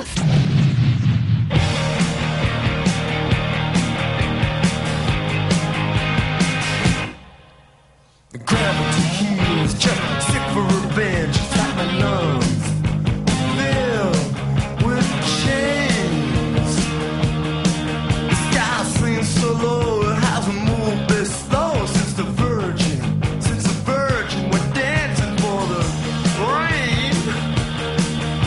Gravity heals, just sick for revenge. It's like my lungs filled with chains. The sky seems so low, it hasn't moved this slow since the Virgin went dancing for the rain.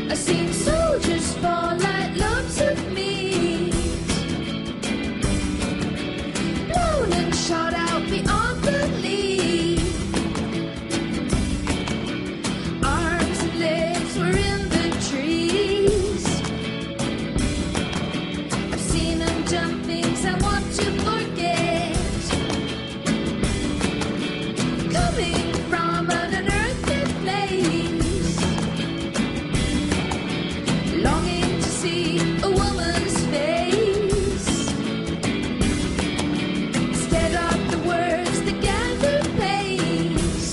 I've seen soldiers fall like lumps of meat, blown and shot out beyond belief. Arms and legs were in the trees. I've seen them jump things I want to forget, coming from an unearthly place, longing to see a woman's face. Instead of the words that gather pace,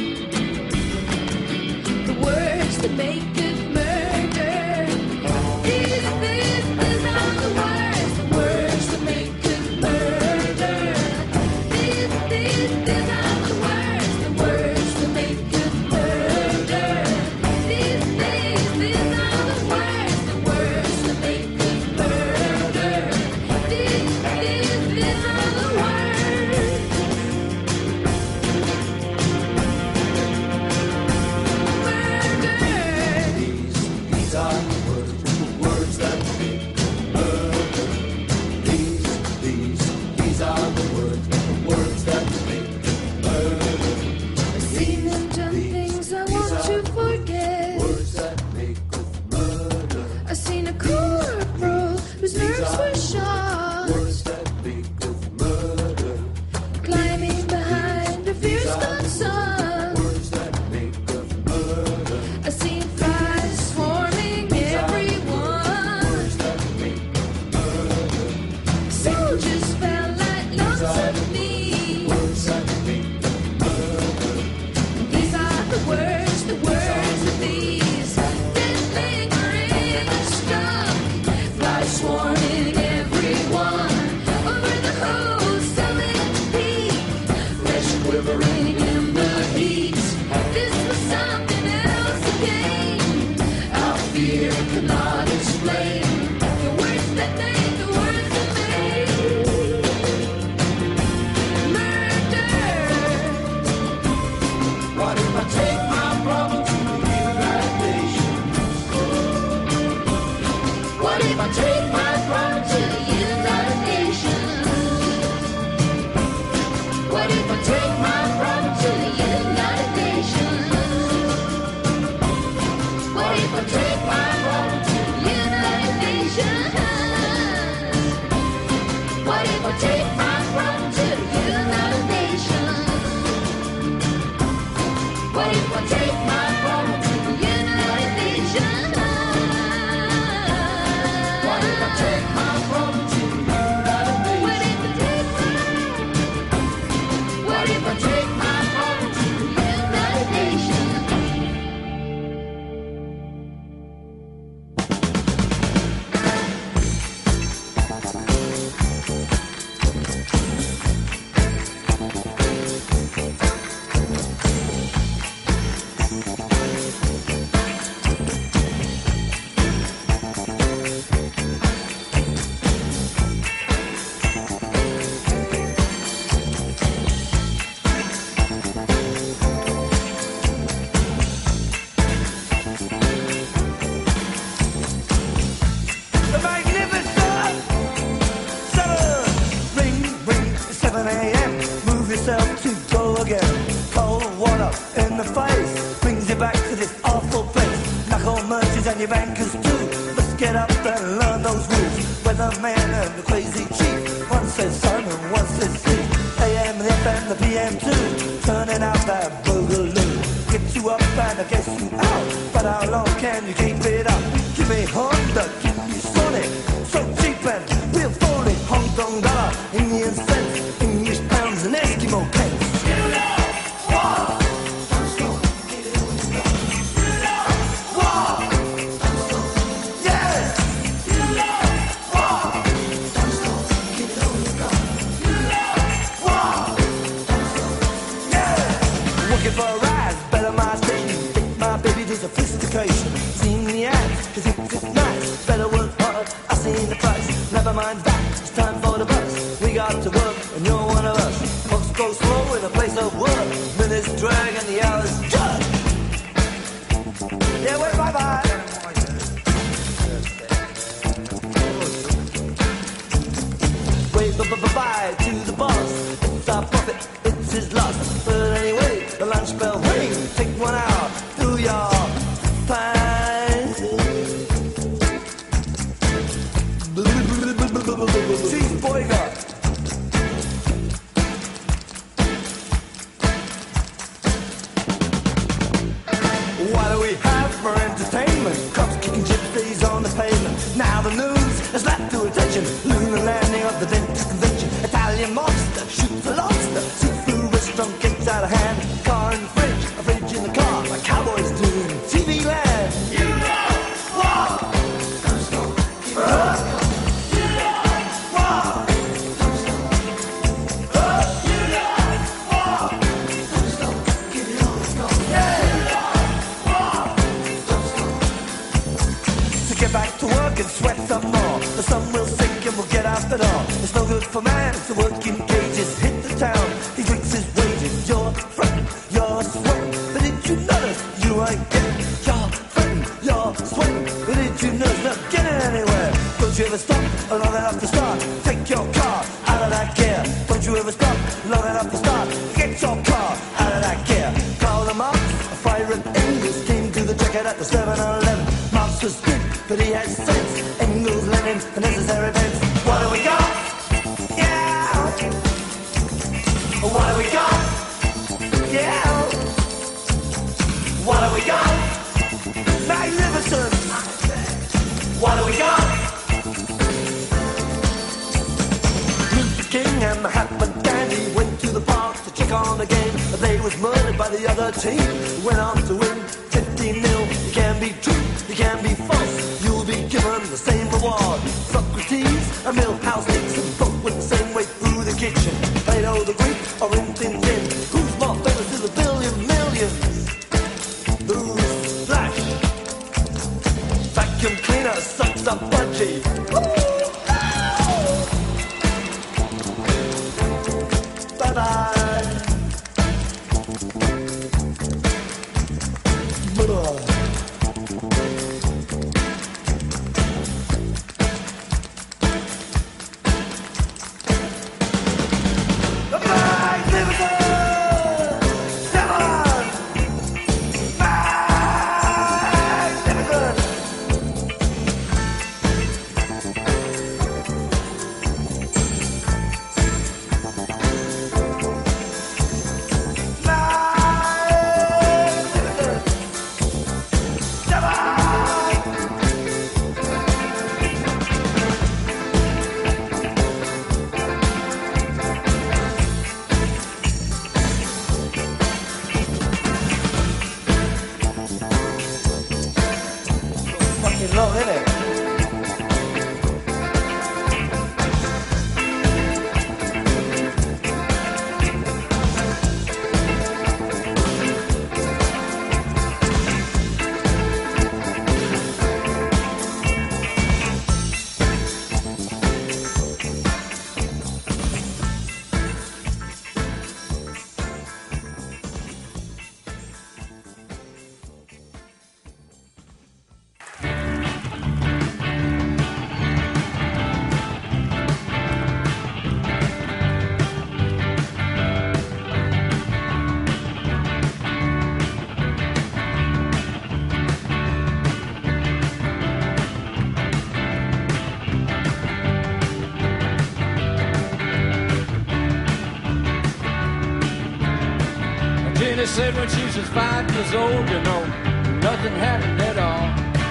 the words that make good murder. These are the words that make good murder. These are the words that make good murder. These are the words that make good murder. These are the words that make murder. These are the words that make murder. I've seen them done things I want to forget. Words that make murder. I've seen a corporal whose nerves were shot, Words that make murder. climbing behind a fierce gun sun. Words that make murder. I've seen flies swarming everyone. Words that make murder. Soldiers fell like lumps of meat. Words that make murder. These are the words of these that lingering and stuck. Flies swarming everyone over the whole summit peak. Flesh quivering in the heat. This was something else again. Our fear could not explain the words that made the words that made murder. What if I take my problem to the United Nations? What if I take my problem to the United Nations? What if I take my problem to the United Nations? What if I take my problem to the United Nations? What if I take my problem to the United Nations? What if I take my problem to the United Nations? What if I take my problem to the United Nations? What if I take my problem to the United Nations? The magnificent seven. Ring, ring, 7 a.m. Move yourself to go again. Cold water in the face brings you back to this awful place. Knock on merchants and your bankers too. Let's get up and learn those rules. Weatherman and the crazy chief. One says Simon, one says Steve. AM, the FM, the PM too. Turning out that boogaloo. Get you up and I guess you out. But how long can you keep it up? Give me Honda, keep me solid. So cheap and real phony. Hong Kong dollar, Indian cents, English pounds and Eskimo pence. Looking for a rise, better my station. Think my baby to sophistication. Seen the ads, cause it's nice. Better work hard, I seen the price. Never mind that, it's time for the bus. We got to work, and you're one of us. Folks go slow in a place of work. Minutes drag and the hours judge. Yeah, wait, bye-bye. lie to the boss. It's our profit, it's his loss. But anyway, the lunch bell ring. Take 1 hour, do your fine. Cheese boycott. What do we have for entertainment? Cops kicking gypsies on the pavement. Now the news has lapped to attention. Lunar landing of the dentist convention. Italian monster shoots a lobster. Seafood restaurant kicks out of hand. Car in the fridge, a fridge in the car. Like cowboys do in TV land. You know what? Back to work and sweat some more. The sun will sink and we'll get out the door. It's no good for man to work in cages. Hit the town, he drinks his wages. You're fretting, you're sweating. But did you notice you ain't getting? You're fretting, you're sweating. But did you notice not getting anywhere? Don't you ever stop long enough to start? Take your car out of that gear. Don't you ever stop long enough to start? Get your car out of that gear. Karl Marx, a fire and Engels came to the jacket at the 7-Eleven. Marx was good, but he had sense. Engels, Lenin, the necessary events. What do we got? Yeah. What do we got? Yeah. What do we got? Magnificent. What do we got? Luther King and Mahatma Gandhi went to the park to check on the game. But they was murdered by the other team. Went on to win 15-0. You can be true, you can be false. You'll be given the same reward. Socrates and Milhouse Nixon both went the same way through the kitchen. Plato the Greek or Rin Tin Tin. Who's more famous to the billion millions? Who's Flash? Vacuum cleaner sucks up budgie. Bye-bye. Long, isn't it? Jenny said when she was 5 years old, you know, nothing happened at all.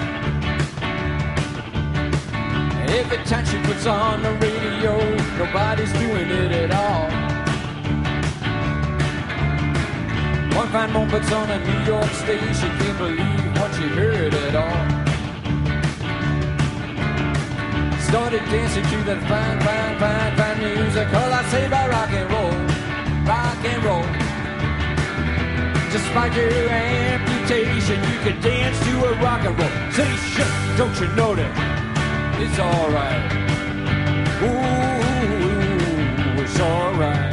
Every time she puts on the radio, nobody's doing it at all. One fine moment's on a New York stage, she can't believe what she heard at all. Started dancing to that fine, fine, fine, fine music, all I say about rock and roll, rock and roll. Despite your amputation, you can dance to a rock and roll. Say, shit, don't you know that it's alright? Ooh, it's alright.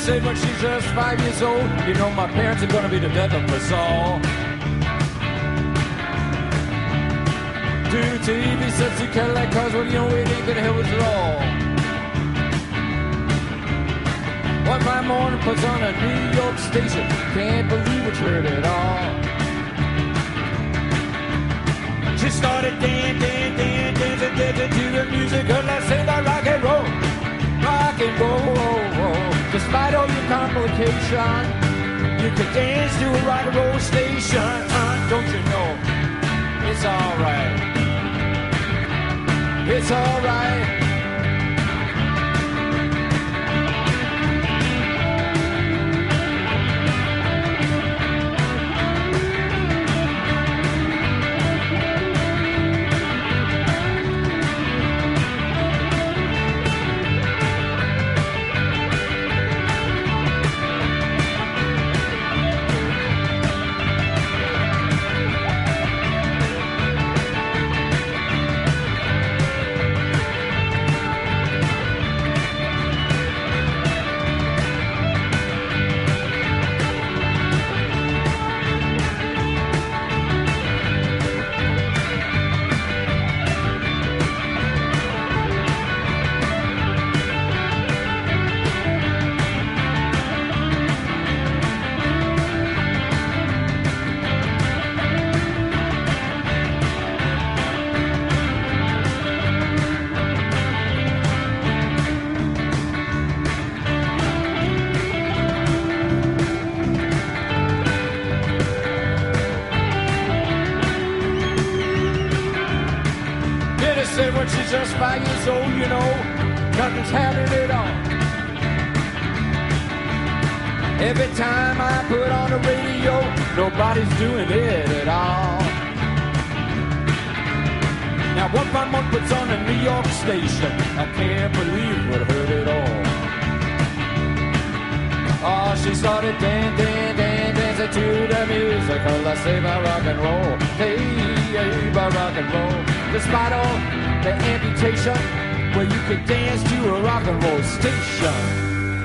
said when she's just 5 years old, you know my parents are gonna be the death of us all. Due to TV sets and Cadillac cars, well, you know it ain't gonna help us at all. One fine morning puts on a New York station, can't believe what you heard at all. She started dancing to the music of let's say the rock and roll. Rock and roll. Despite all your complication, you could dance to a rock and roll station. Don't you know? It's alright. It's alright. She's just 5 years old, you know, nothing's having it on. Every time I put on the radio, nobody's doing it at all. Now one fine month puts on a New York station, I can't believe what heard it all. Oh, she started dancing to the music, I say by rock and roll. Hey, by rock and roll. Despite all the amputation, where you could dance to a rock and roll station.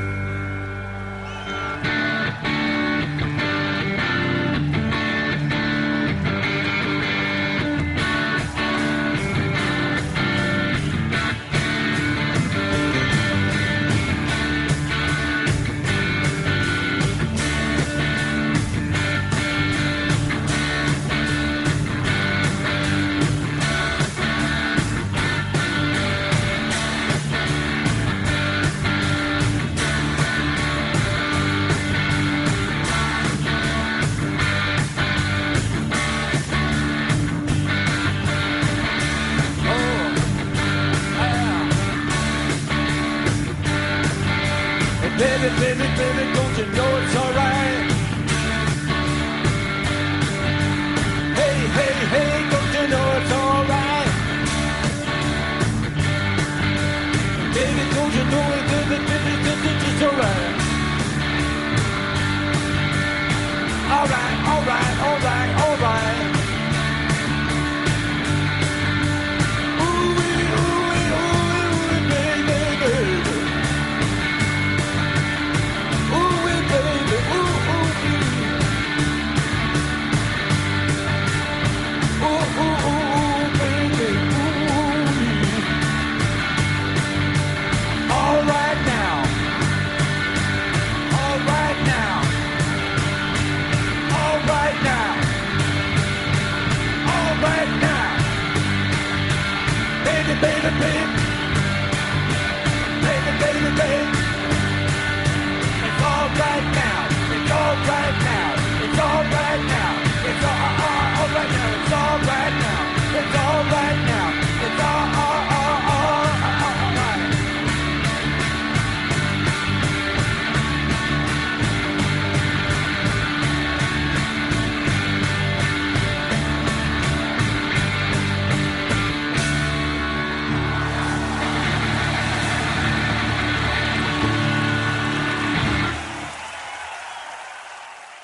Baby, don't you know it's alright? Hey, don't you know it's alright? Baby, don't you know it's alright? Alright.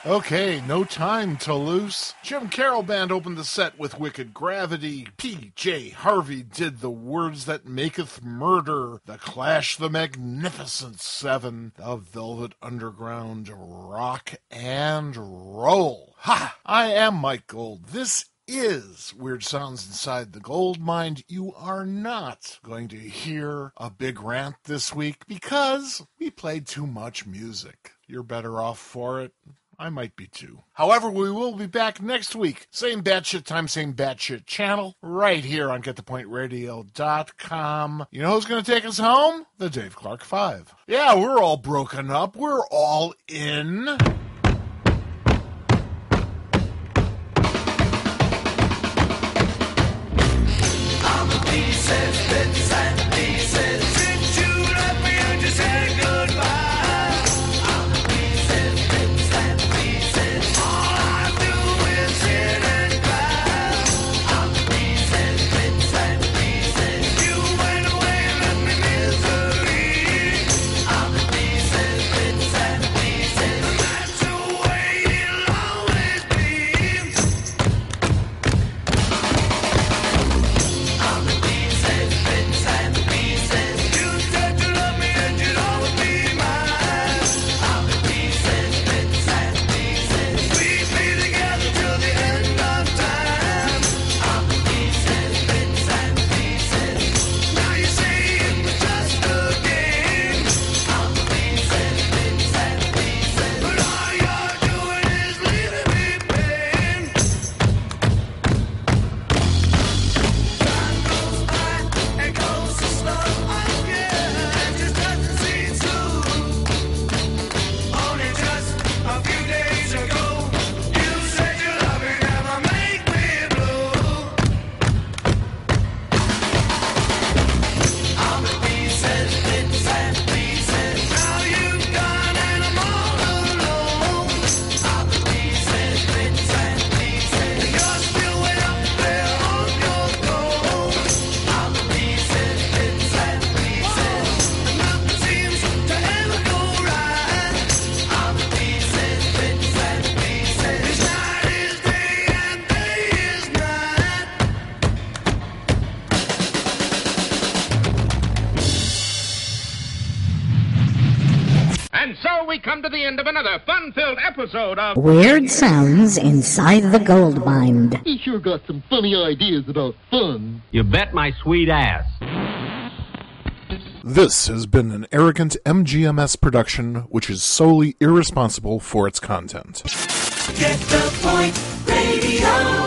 Okay, No Time to Loose. Jim Carroll Band opened the set with Wicked Gravity. P.J. Harvey did The Words That Maketh Murder. The Clash, The Magnificent Seven. The Velvet Underground, Rock and Roll. Ha! I am Mike Gold. This is Weird Sounds Inside the Gold Mine. You are not going to hear a big rant this week because we played too much music. You're better off for it. I might be too. However, we will be back next week. Same batshit time, same batshit channel, right here on GetThePointRadio.com. You know who's going to take us home? The Dave Clark 5. Yeah, we're all broken up. We're all in. Pieces, bits and pieces. Since you left me, I just said goodbye. I'm the pieces, bits and pieces. All I do is sit and cry. I'm the pieces, bits and pieces. You went away and left me misery. I'm the pieces, bits and pieces. And that's the way it'll always be. I'm the pieces, bits and pieces. You said you love me and you'd always be mine. I'm the pieces, bits and pieces. We'd be together till the end of time. I'm the pieces, bits and pieces. Now you say it was just a game. I'm the pieces, bits and pieces. But all you're doing is leaving me pain. Time goes by and goes so slow again. Just doesn't seem to. Only just a few days ago, you said your love would never make me blue. I'm the pieces, bits and pieces. Now you've gone and I'm all alone. I'm the pieces, bits and pieces. And you're still way up there on your throne. I'm the pieces, bits and pieces. And nothing seems to ever go right. I'm the pieces, bits and pieces. This night is day and day is night. And so we come to the end of another fun-filled episode of Weird Sounds Inside the Gold Mine. He sure got some funny ideas about fun. You bet my sweet ass. This has been an arrogant MGMS production which is solely irresponsible for its content. Get the point, radio.